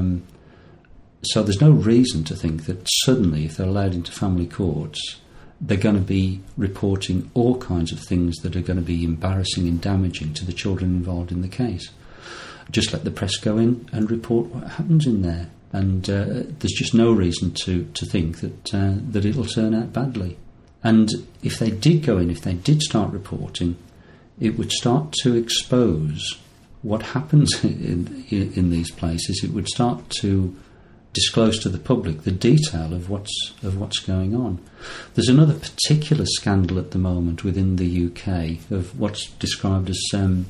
So there's no reason to think that suddenly, if they're allowed into family courts, they're going to be reporting all kinds of things that are going to be embarrassing and damaging to the children involved in the case. Just let the press go in and report what happens in there. And there's just no reason to think that it'll turn out badly. And if they did go in, if they did start reporting, it would start to expose what happens in these places. It would start to disclose to the public the detail of what's going on. There's another particular scandal at the moment within the UK of what's described as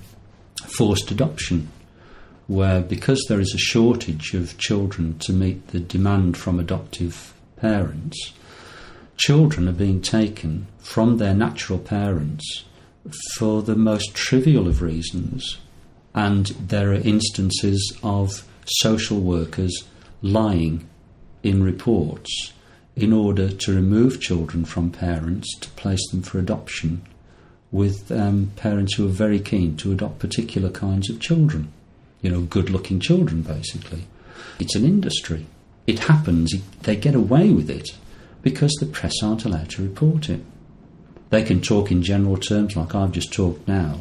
forced adoption, where because there is a shortage of children to meet the demand from adoptive parents, children are being taken from their natural parents for the most trivial of reasons, and there are instances of social workers lying in reports in order to remove children from parents to place them for adoption with parents who are very keen to adopt particular kinds of children. Good-looking children, basically. It's an industry. It happens. They get away with it because the press aren't allowed to report it. They can talk in general terms like I've just talked now,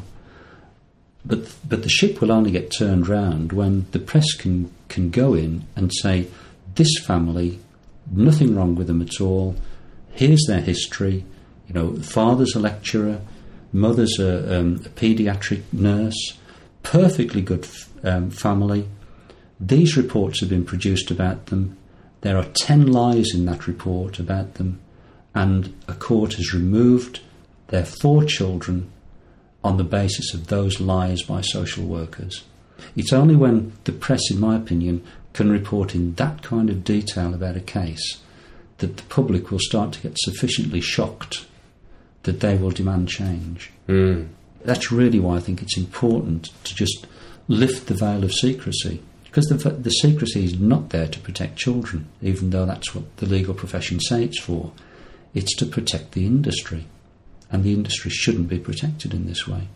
but the ship will only get turned round when the press can go in and say, this family, nothing wrong with them at all, here's their history, father's a lecturer, mother's a paediatric nurse, perfectly good family. These reports have been produced about them. There are 10 lies in that report about them, and a court has removed their 4 children on the basis of those lies by social workers. It's only when the press, in my opinion, can report in that kind of detail about a case that the public will start to get sufficiently shocked that they will demand change. That's really why I think it's important to just lift the veil of secrecy, because the secrecy is not there to protect children, even though that's what the legal profession say it's for. It's to protect the industry, and the industry shouldn't be protected in this way.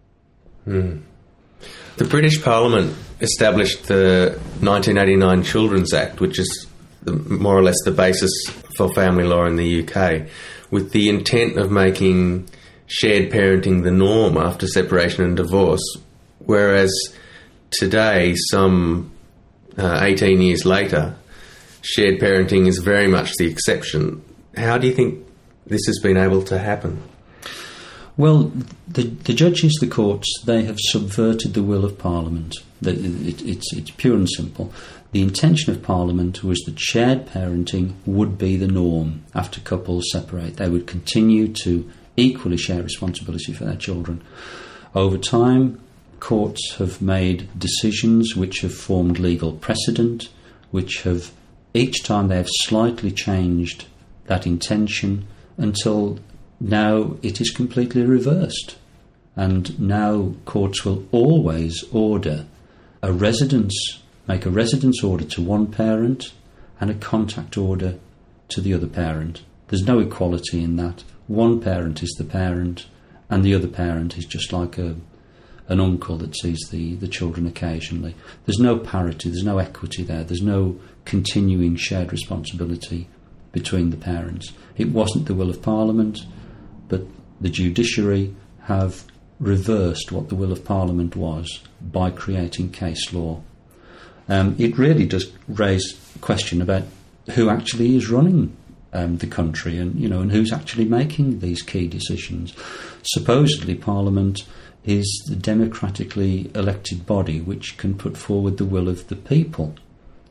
The British Parliament established the 1989 Children's Act, which is more or less the basis for family law in the UK, with the intent of making shared parenting the norm after separation and divorce, whereas today, some 18 years later, shared parenting is very much the exception. How do you think this has been able to happen? Well, the judges, the courts, they have subverted the will of Parliament. It's pure and simple. The intention of Parliament was that shared parenting would be the norm after couples separate. They would continue to equally share responsibility for their children. Over time, courts have made decisions which have formed legal precedent, which have, each time they have slightly changed that intention until now it is completely reversed. And now courts will always order make a residence order to one parent and a contact order to the other parent. There's no equality in that. One parent is the parent, and the other parent is just like an uncle that sees the children occasionally. There's no parity, there's no equity there, there's no continuing shared responsibility between the parents. It wasn't the will of Parliament, but the judiciary have reversed what the will of Parliament was by creating case law. It really does raise a question about who actually is running the country, and who's actually making these key decisions. Supposedly, Parliament is the democratically elected body which can put forward the will of the people,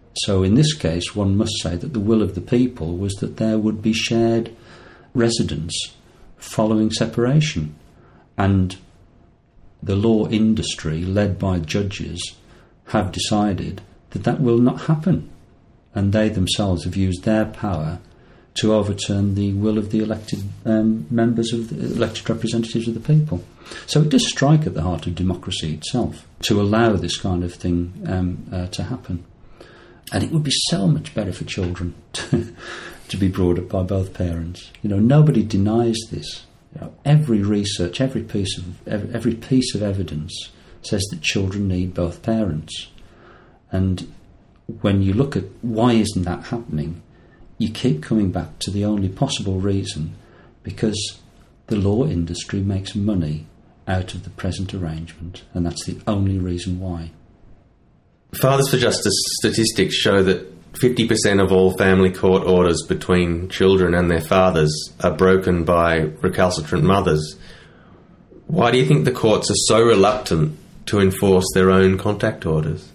So in this case, one must say that the will of the people was that there would be shared residence following separation. And the law industry, led by judges, have decided that that will not happen. And they themselves have used their power to overturn the will of the elected members of the elected representatives of the people. So it does strike at the heart of democracy itself to allow this kind of thing to happen. And it would be so much better for children to be brought up by both parents. You know, nobody denies this. You know, every research, every piece of evidence says that children need both parents. And when you look at why isn't that happening, you keep coming back to the only possible reason, because the law industry makes money out of the present arrangement, and that's the only reason why. Fathers for Justice statistics show that 50% of all family court orders between children and their fathers are broken by recalcitrant mothers. Why do you think the courts are so reluctant to enforce their own contact orders?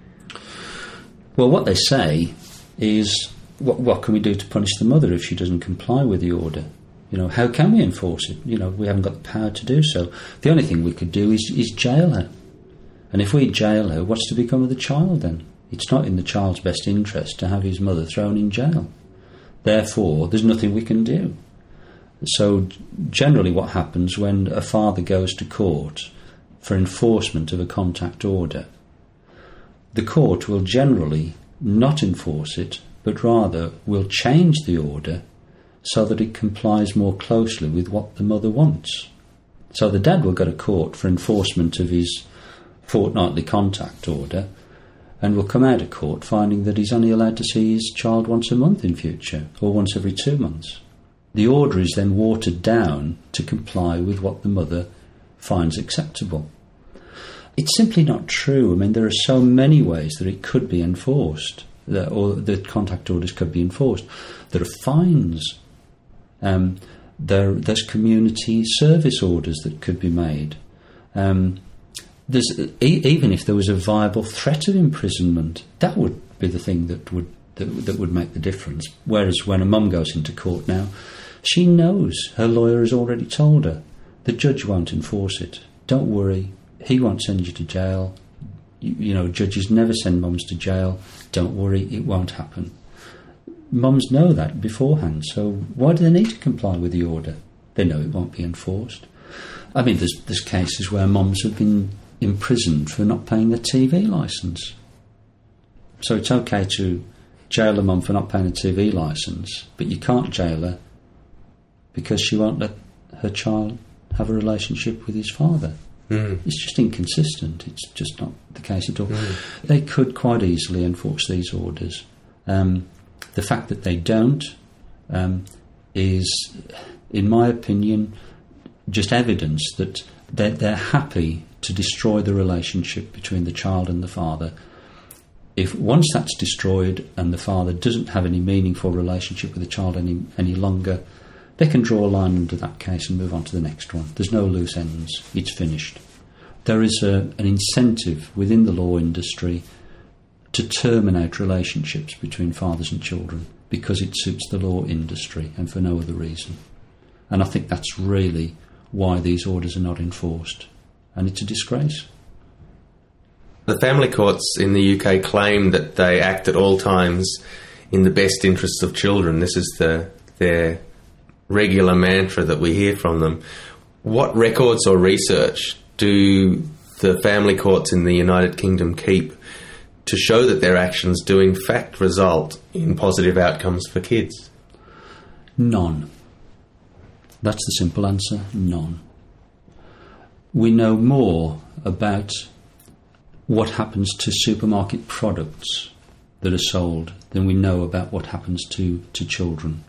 Well, what they say is, what can we do to punish the mother if she doesn't comply with the order? You know, how can we enforce it? You know, we haven't got the power to do so. The only thing we could do is jail her. And if we jail her, what's to become of the child then? It's not in the child's best interest to have his mother thrown in jail. Therefore, there's nothing we can do. So generally what happens when a father goes to court for enforcement of a contact order, the court will generally not enforce it, but rather will change the order so that it complies more closely with what the mother wants. So the dad will go to court for enforcement of his fortnightly contact order and will come out of court finding that he's only allowed to see his child once a month in future, or once every 2 months. The order is then watered down to comply with what the mother finds acceptable. It's simply not true. I mean, there are so many ways that it could be enforced, or that contact orders could be enforced. There are fines. There's community service orders that could be made. Even if there was a viable threat of imprisonment, that would be the thing that would make the difference. Whereas when a mum goes into court now, she knows her lawyer has already told her the judge won't enforce it. Don't worry, he won't send you to jail. You know, judges never send mums to jail. Don't worry, it won't happen. Mums know that beforehand, so why do they need to comply with the order? They know it won't be enforced. I mean, there's cases where mums have been imprisoned for not paying their TV licence. So it's okay to jail a mum for not paying a TV licence, but you can't jail her because she won't let her child have a relationship with his father. It's just inconsistent. It's just not the case at all. They could quite easily enforce these orders. The fact that they don't is, in my opinion, just evidence that they're happy to destroy the relationship between the child and the father. If once that's destroyed and the father doesn't have any meaningful relationship with the child any longer, they can draw a line under that case and move on to the next one. There's no loose ends. It's finished. There is an incentive within the law industry to terminate relationships between fathers and children because it suits the law industry and for no other reason. And I think that's really why these orders are not enforced. And it's a disgrace. The family courts in the UK claim that they act at all times in the best interests of children. This is their regular mantra that we hear from them. What records or research do the family courts in the United Kingdom keep to show that their actions do in fact result in positive outcomes for kids? None. That's the simple answer, none. We know more about what happens to supermarket products that are sold than we know about what happens to children.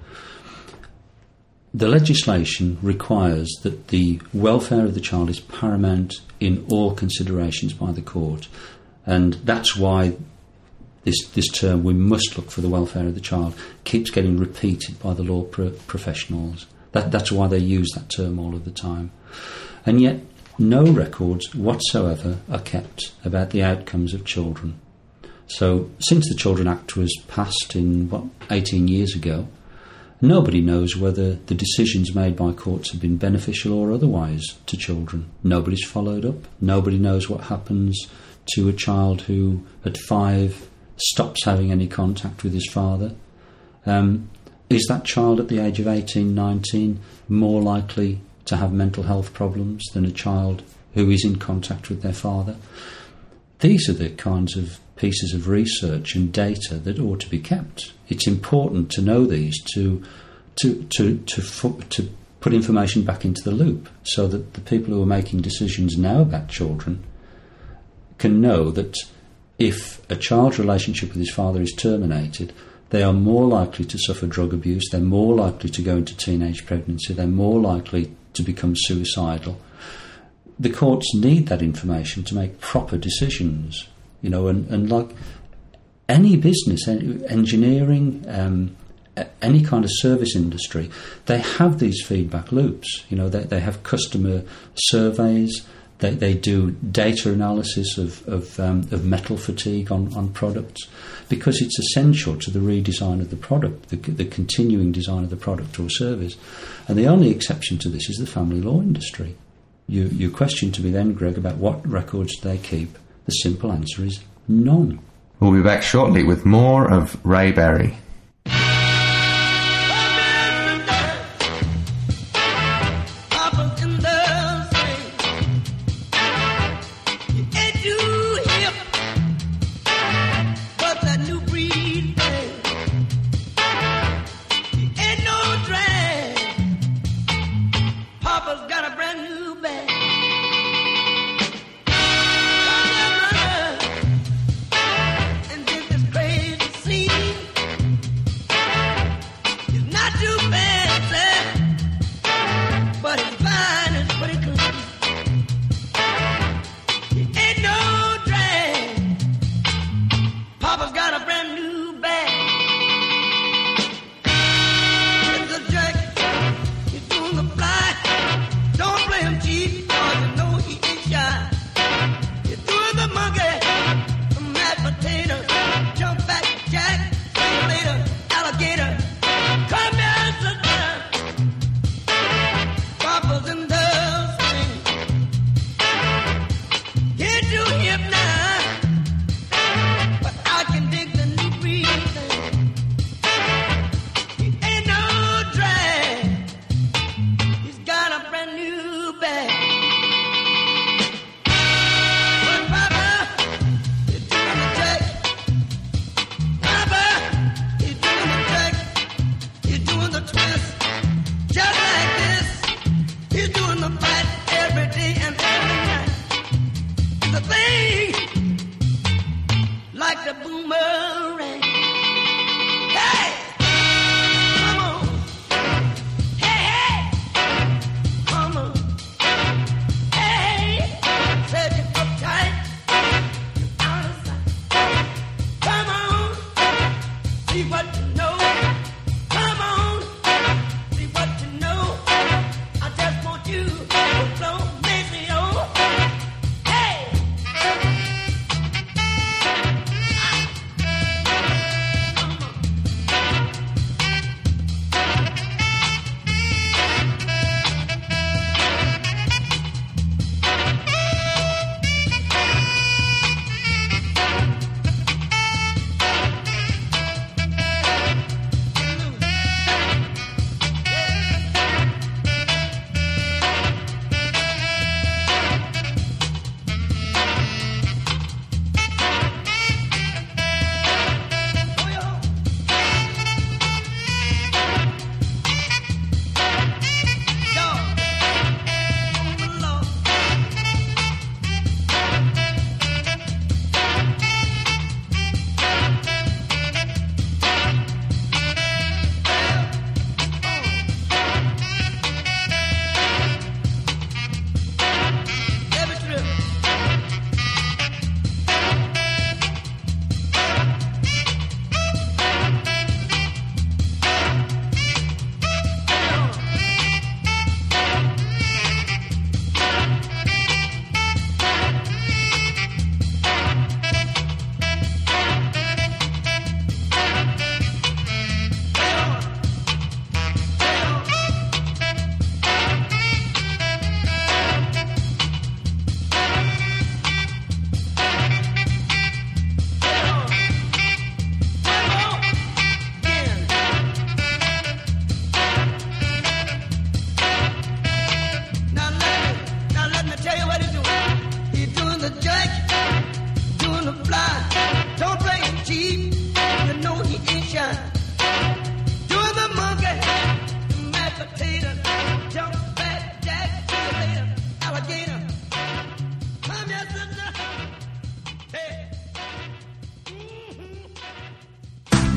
The legislation requires that the welfare of the child is paramount in all considerations by the court, and that's why this term, we must look for the welfare of the child, keeps getting repeated by the law professionals. That's why they use that term all of the time. And yet no records whatsoever are kept about the outcomes of children. So since the Children Act was passed in, 18 years ago, nobody knows whether the decisions made by courts have been beneficial or otherwise to children. Nobody's followed up. Nobody knows what happens to a child who, at 5, stops having any contact with his father. Is that child at the age of 18, 19 more likely to have mental health problems than a child who is in contact with their father? These are the kinds of pieces of research and data that ought to be kept. It's important to know these to put information back into the loop, so that the people who are making decisions now about children can know that if a child's relationship with his father is terminated, they are more likely to suffer drug abuse, they're more likely to go into teenage pregnancy, they're more likely to become suicidal. The courts need that information to make proper decisions, and like any business, engineering, any kind of service industry, they have these feedback loops. They have customer surveys, they do data analysis of metal fatigue on products, because it's essential to the redesign of the product, the continuing design of the product or service. And the only exception to this is the family law industry. Your question to me then, Greg, about what records do they keep, the simple answer is none. We'll be back shortly with more of Ray Barry.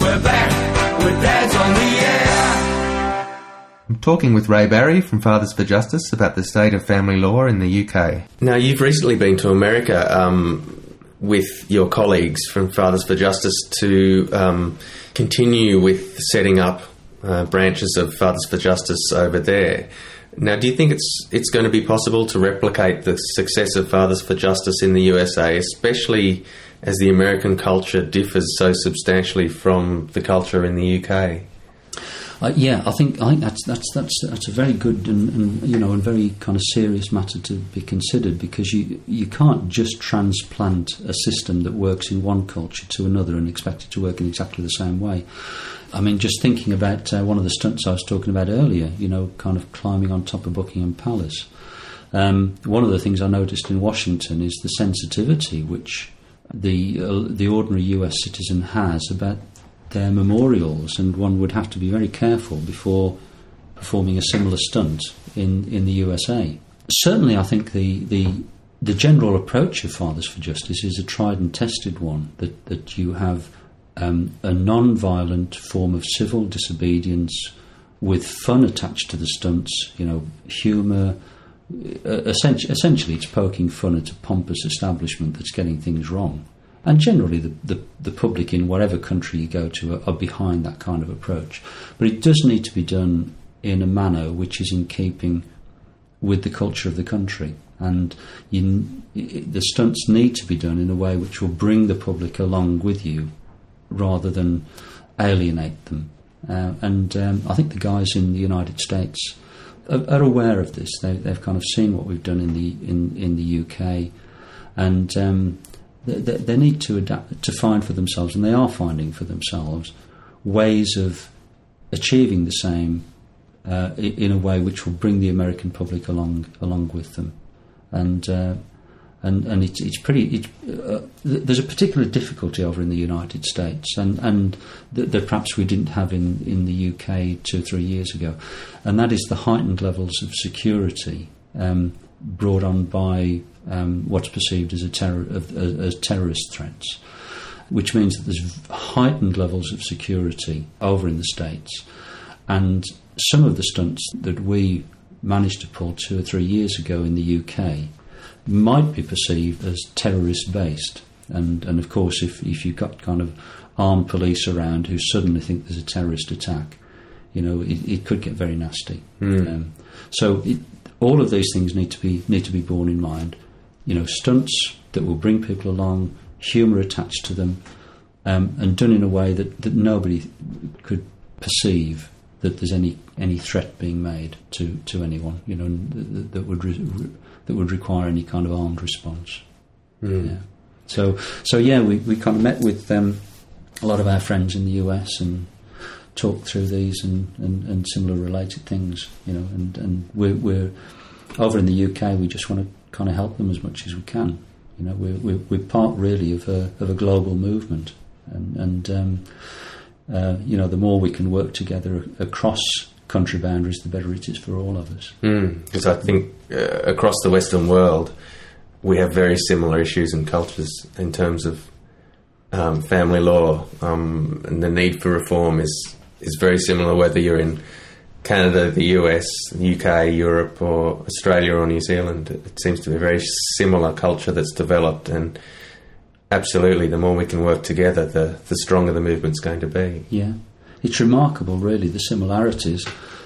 We're back with Dad's on the Air. I'm talking with Ray Barry from Fathers for Justice about the state of family law in the UK. Now, you've recently been to America with your colleagues from Fathers for Justice to continue with setting up branches of Fathers for Justice over there. Now, do you think it's going to be possible to replicate the success of Fathers for Justice in the USA, especially as the American culture differs so substantially from the culture in the UK? Yeah, I think that's a very good and very kind of serious matter to be considered, because you can't just transplant a system that works in one culture to another and expect it to work in exactly the same way. I mean, just thinking about one of the stunts I was talking about earlier, kind of climbing on top of Buckingham Palace. One of the things I noticed in Washington is the sensitivity which the ordinary US citizen has about their memorials, and one would have to be very careful before performing a similar stunt in the USA. Certainly, I think the general approach of Fathers for Justice is a tried and tested one, that you have a non-violent form of civil disobedience with fun attached to the stunts, humour. Essentially, it's poking fun at a pompous establishment that's getting things wrong. And generally, the public in whatever country you go to are behind that kind of approach. But it does need to be done in a manner which is in keeping with the culture of the country. And the stunts need to be done in a way which will bring the public along with you rather than alienate them. I think the guys in the United States are aware of this. They've kind of seen what we've done in the UK, and they need to adapt, to find for themselves, and they are finding for themselves ways of achieving the same in a way which will bring the American public along with them. And it's pretty. There's a particular difficulty over in the United States, and that perhaps we didn't have in the UK 2 or 3 years ago, and that is the heightened levels of security brought on by what's perceived as as terrorist threats, which means that there's heightened levels of security over in the States, and some of the stunts that we managed to pull 2 or 3 years ago in the UK might be perceived as terrorist-based, and of course if you've got kind of armed police around who suddenly think there's a terrorist attack, it could get very nasty. All of these things need to be borne in mind. Stunts that will bring people along, humour attached to them, and done in a way that nobody could perceive that there's any threat being made to anyone, that would require any kind of armed response. Yeah. So we kind of met with a lot of our friends in the US and talked through these and similar related things, and we're over in the UK. We just want to kind of help them as much as we can. We're part really of a global movement, and the more we can work together across country boundaries, the better it is for all of us. Because I think across the Western world, we have very similar issues and cultures in terms of family law, and the need for reform is very similar whether you're in Canada, the US, UK, Europe, or Australia or New Zealand. It seems to be a very similar culture that's developed, and absolutely, the more we can work together, the stronger the movement's going to be. Yeah, it's remarkable, really, the similarities.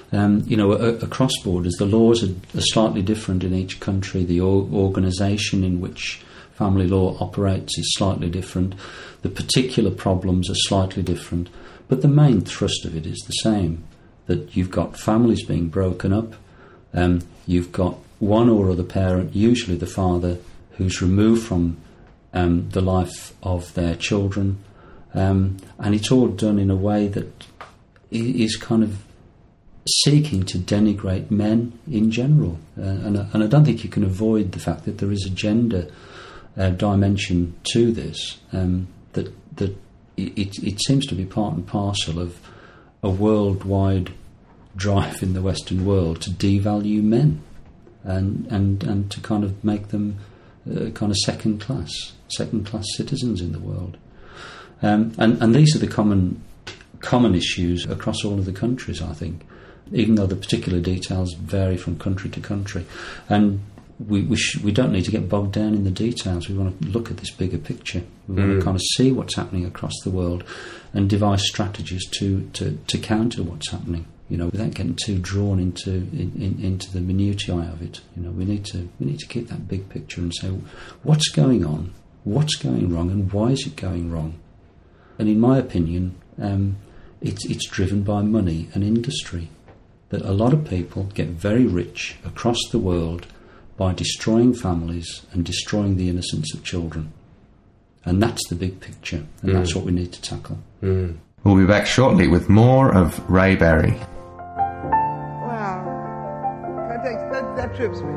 Across borders, the laws are slightly different in each country. The organisation in which family law operates is slightly different. The particular problems are slightly different. But the main thrust of it is the same, that you've got families being broken up, you've got one or other parent, usually the father, who's removed from the life of their children, and it's all done in a way that is kind of seeking to denigrate men in general, and I don't think you can avoid the fact that there is a gender dimension to this, that it seems to be part and parcel of a worldwide drive in the Western world to devalue men and to kind of make them kind of second class citizens in the world, and these are the common common issues across all of the countries, I think, even though the particular details vary from country to country. And we don't need to get bogged down in the details. We want to look at this bigger picture. We want to kind of see what's happening across the world and devise strategies to counter what's happening, without getting too drawn into the minutiae of it. We need to keep that big picture and say, what's going on, what's going wrong, and why is it going wrong? And in my opinion, it's driven by money and industry. That a lot of people get very rich across the world by destroying families and destroying the innocence of children. And that's the big picture, and that's what we need to tackle. We'll be back shortly with more of Ray Barry. Wow. That trips me.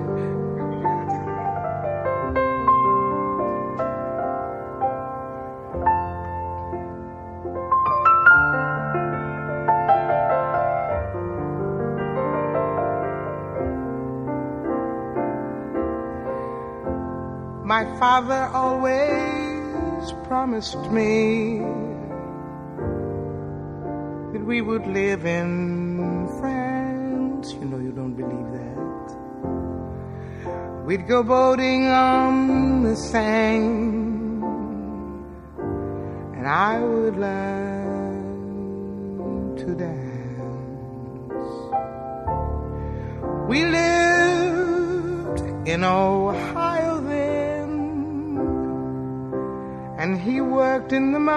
My father always promised me that we would live in France. You know you don't believe that. We'd go boating on the Seine, and I would learn to dance. We lived in Ohio then, and he worked in the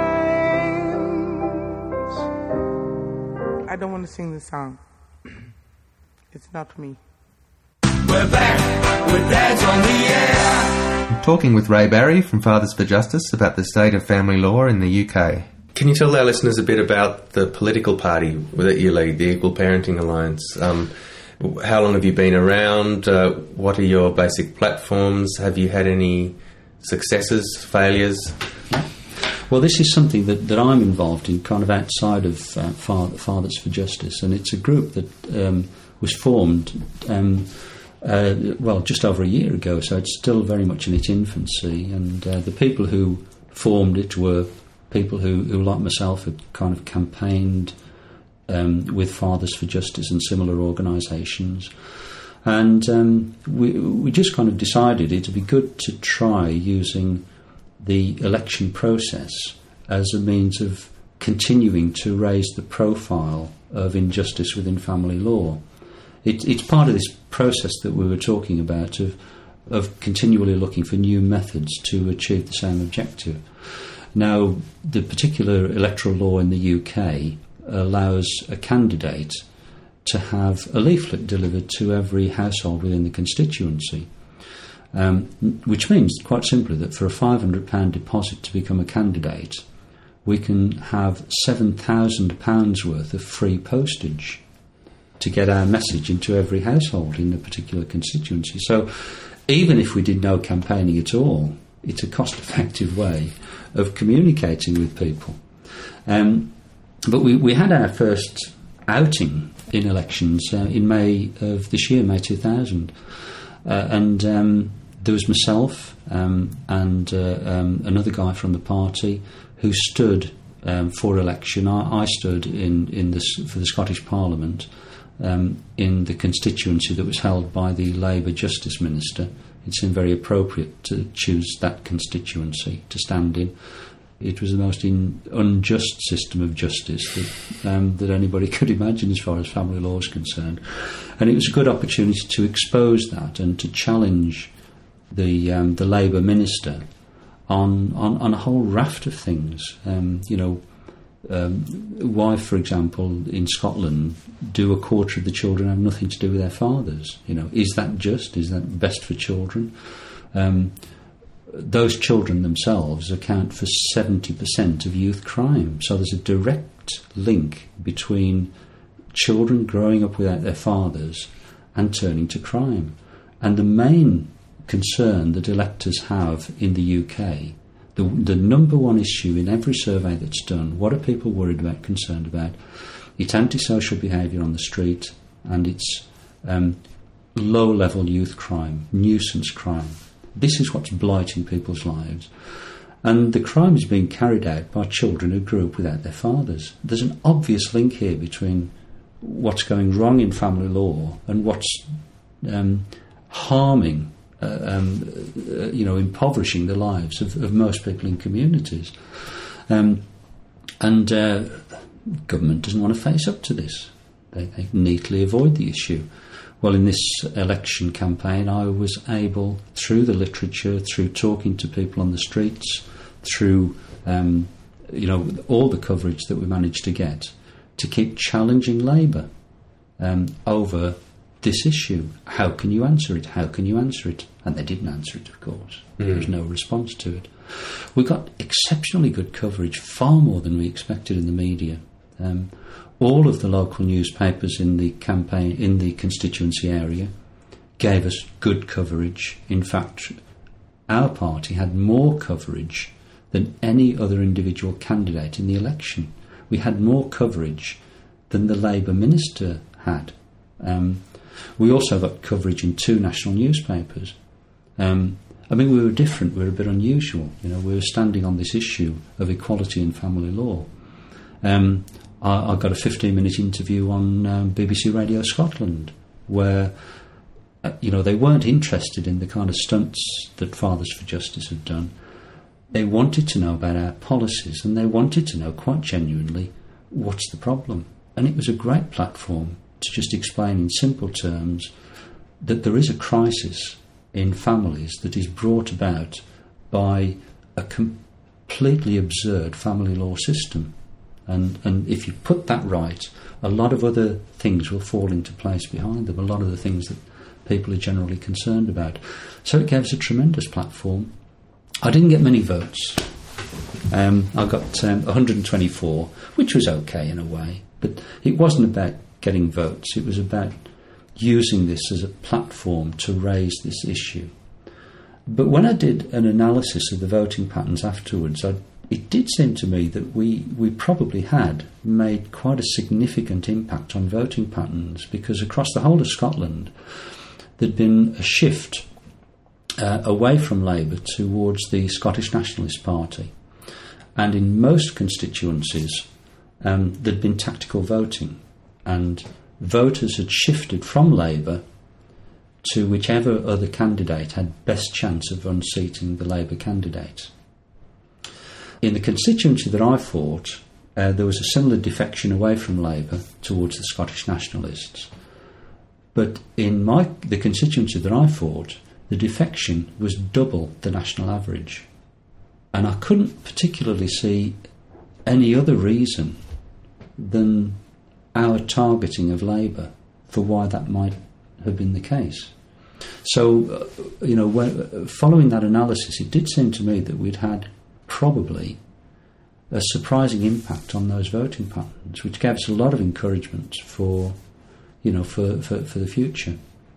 mines. I don't want to sing this song. It's not me. We're back with Dad's on the Air. I'm talking with Ray Barry from Fathers for Justice about the state of family law in the UK. Can you tell our listeners a bit about the political party that you lead, the Equal Parenting Alliance? How long have you been around? What are your basic platforms? Have you had any successes, failures? Well, this is something that I'm involved in, kind of outside of Fathers for Justice, and it's a group that was formed, just over a year ago, so it's still very much in its infancy, and the people who formed it were people who, like myself, had kind of campaigned with Fathers for Justice and similar organisations. And we just kind of decided it would be good to try using the election process as a means of continuing to raise the profile of injustice within family law. It's part of this process that we were talking about of continually looking for new methods to achieve the same objective. Now, the particular electoral law in the UK allows a candidate to have a leaflet delivered to every household within the constituency, which means, quite simply, that for a £500 deposit to become a candidate, we can have £7,000 worth of free postage to get our message into every household in a particular constituency. So even if we did no campaigning at all, it's a cost-effective way of communicating with people. But we had our first outing in elections in May of this year, May 2000. And there was myself and another guy from the party who stood for election. I stood for the Scottish Parliament in the constituency that was held by the Labour Justice Minister. It seemed very appropriate to choose that constituency to stand in. It was the most unjust system of justice that anybody could imagine as far as family law is concerned. And it was a good opportunity to expose that and to challenge the Labour minister on a whole raft of things. Why, for example, in Scotland, do a quarter of the children have nothing to do with their fathers? Is that just? Is that best for children? Those children themselves account for 70% of youth crime. So there's a direct link between children growing up without their fathers and turning to crime. And the main concern that electors have in the UK, the number one issue in every survey that's done, what are people worried about, concerned about? It's antisocial behaviour on the street, and it's low-level youth crime, nuisance crime. This is what's blighting people's lives. And the crime is being carried out by children who grew up without their fathers. There's an obvious link here between what's going wrong in family law and what's harming, impoverishing the lives of most people in communities. Government doesn't want to face up to this. They neatly avoid the issue. Well, in this election campaign, I was able, through the literature, through talking to people on the streets, through all the coverage that we managed to get, to keep challenging Labour over this issue. How can you answer it? How can you answer it? And they didn't answer it, of course. There was no response to it. We got exceptionally good coverage, far more than we expected in the media. All of the local newspapers in the campaign, in the constituency area, gave us good coverage. In fact, our party had more coverage than any other individual candidate in the election. We had more coverage than the Labour minister had. We also got coverage in 2 national newspapers. We were different. We were a bit unusual. We were standing on this issue of equality in family law. I got a 15-minute interview on BBC Radio Scotland, where they weren't interested in the kind of stunts that Fathers for Justice have done. They wanted to know about our policies, and they wanted to know quite genuinely what's the problem. And it was a great platform to just explain in simple terms that there is a crisis in families that is brought about by a completely absurd family law system. And if you put that right, a lot of other things will fall into place behind them, a lot of the things that people are generally concerned about. So it gave us a tremendous platform. I didn't get many votes. I got 124, which was okay in a way, but it wasn't about getting votes. It was about using this as a platform to raise this issue. But when I did an analysis of the voting patterns afterwards, it did seem to me that we probably had made quite a significant impact on voting patterns, because across the whole of Scotland there'd been a shift away from Labour towards the Scottish Nationalist Party. And in most constituencies there'd been tactical voting, and voters had shifted from Labour to whichever other candidate had best chance of unseating the Labour candidate. In the constituency that I fought, there was a similar defection away from Labour towards the Scottish Nationalists. But in the constituency that I fought, the defection was double the national average. And I couldn't particularly see any other reason than our targeting of Labour for why that might have been the case. So, following that analysis, it did seem to me that we'd had probably a surprising impact on those voting patterns, which gave us a lot of encouragement for the future.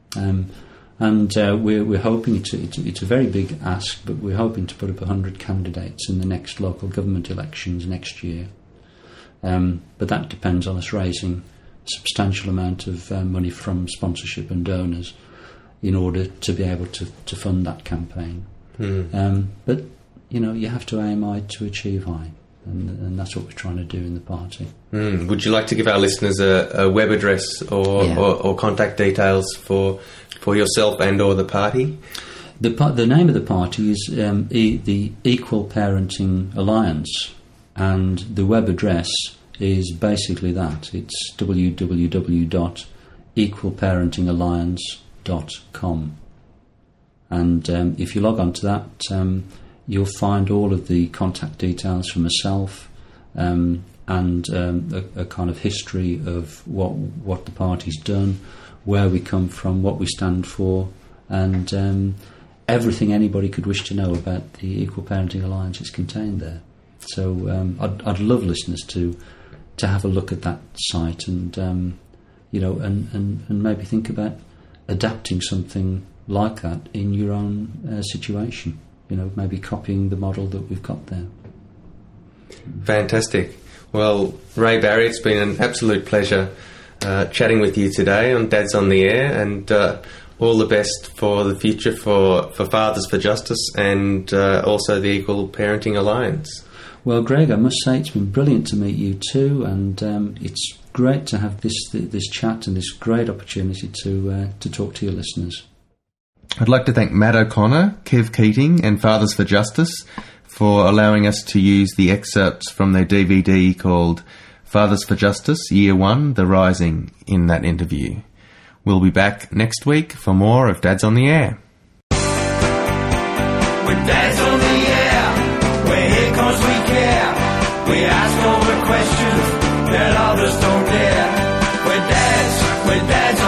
We're hoping it's a very big ask, but we're hoping to put up 100 candidates in the next local government elections next year. But that depends on us raising a substantial amount of money from sponsorship and donors in order to be able to fund that campaign. But you have to aim high to achieve high, and that's what we're trying to do in the party. Would you like to give our listeners a web address or contact details for yourself and or the party? The name of the party is the Equal Parenting Alliance, and the web address is basically that. It's www.equalparentingalliance.com. And if you log on to that, you'll find all of the contact details from myself, and a kind of history of what the party's done, where we come from, what we stand for, and everything anybody could wish to know about the Equal Parenting Alliance is contained there. So I'd love listeners to have a look at that site and and maybe think about adapting something like that in your own situation. Maybe copying the model that we've got there. Fantastic. Well, Ray Barry, it's been an absolute pleasure chatting with you today on Dad's on the Air, and all the best for the future for Fathers for Justice and also the Equal Parenting Alliance. Well, Greg, I must say it's been brilliant to meet you too, and it's great to have this chat and this great opportunity to talk to your listeners. I'd like to thank Matt O'Connor, Kev Keating and Fathers for Justice for allowing us to use the excerpts from their DVD called Fathers for Justice, Year 1, The Rising, in that interview. We'll be back next week for more of Dads on the Air. With Dads on the Air, we're here 'cause we care. We ask all the questions that others don't dare. We're dads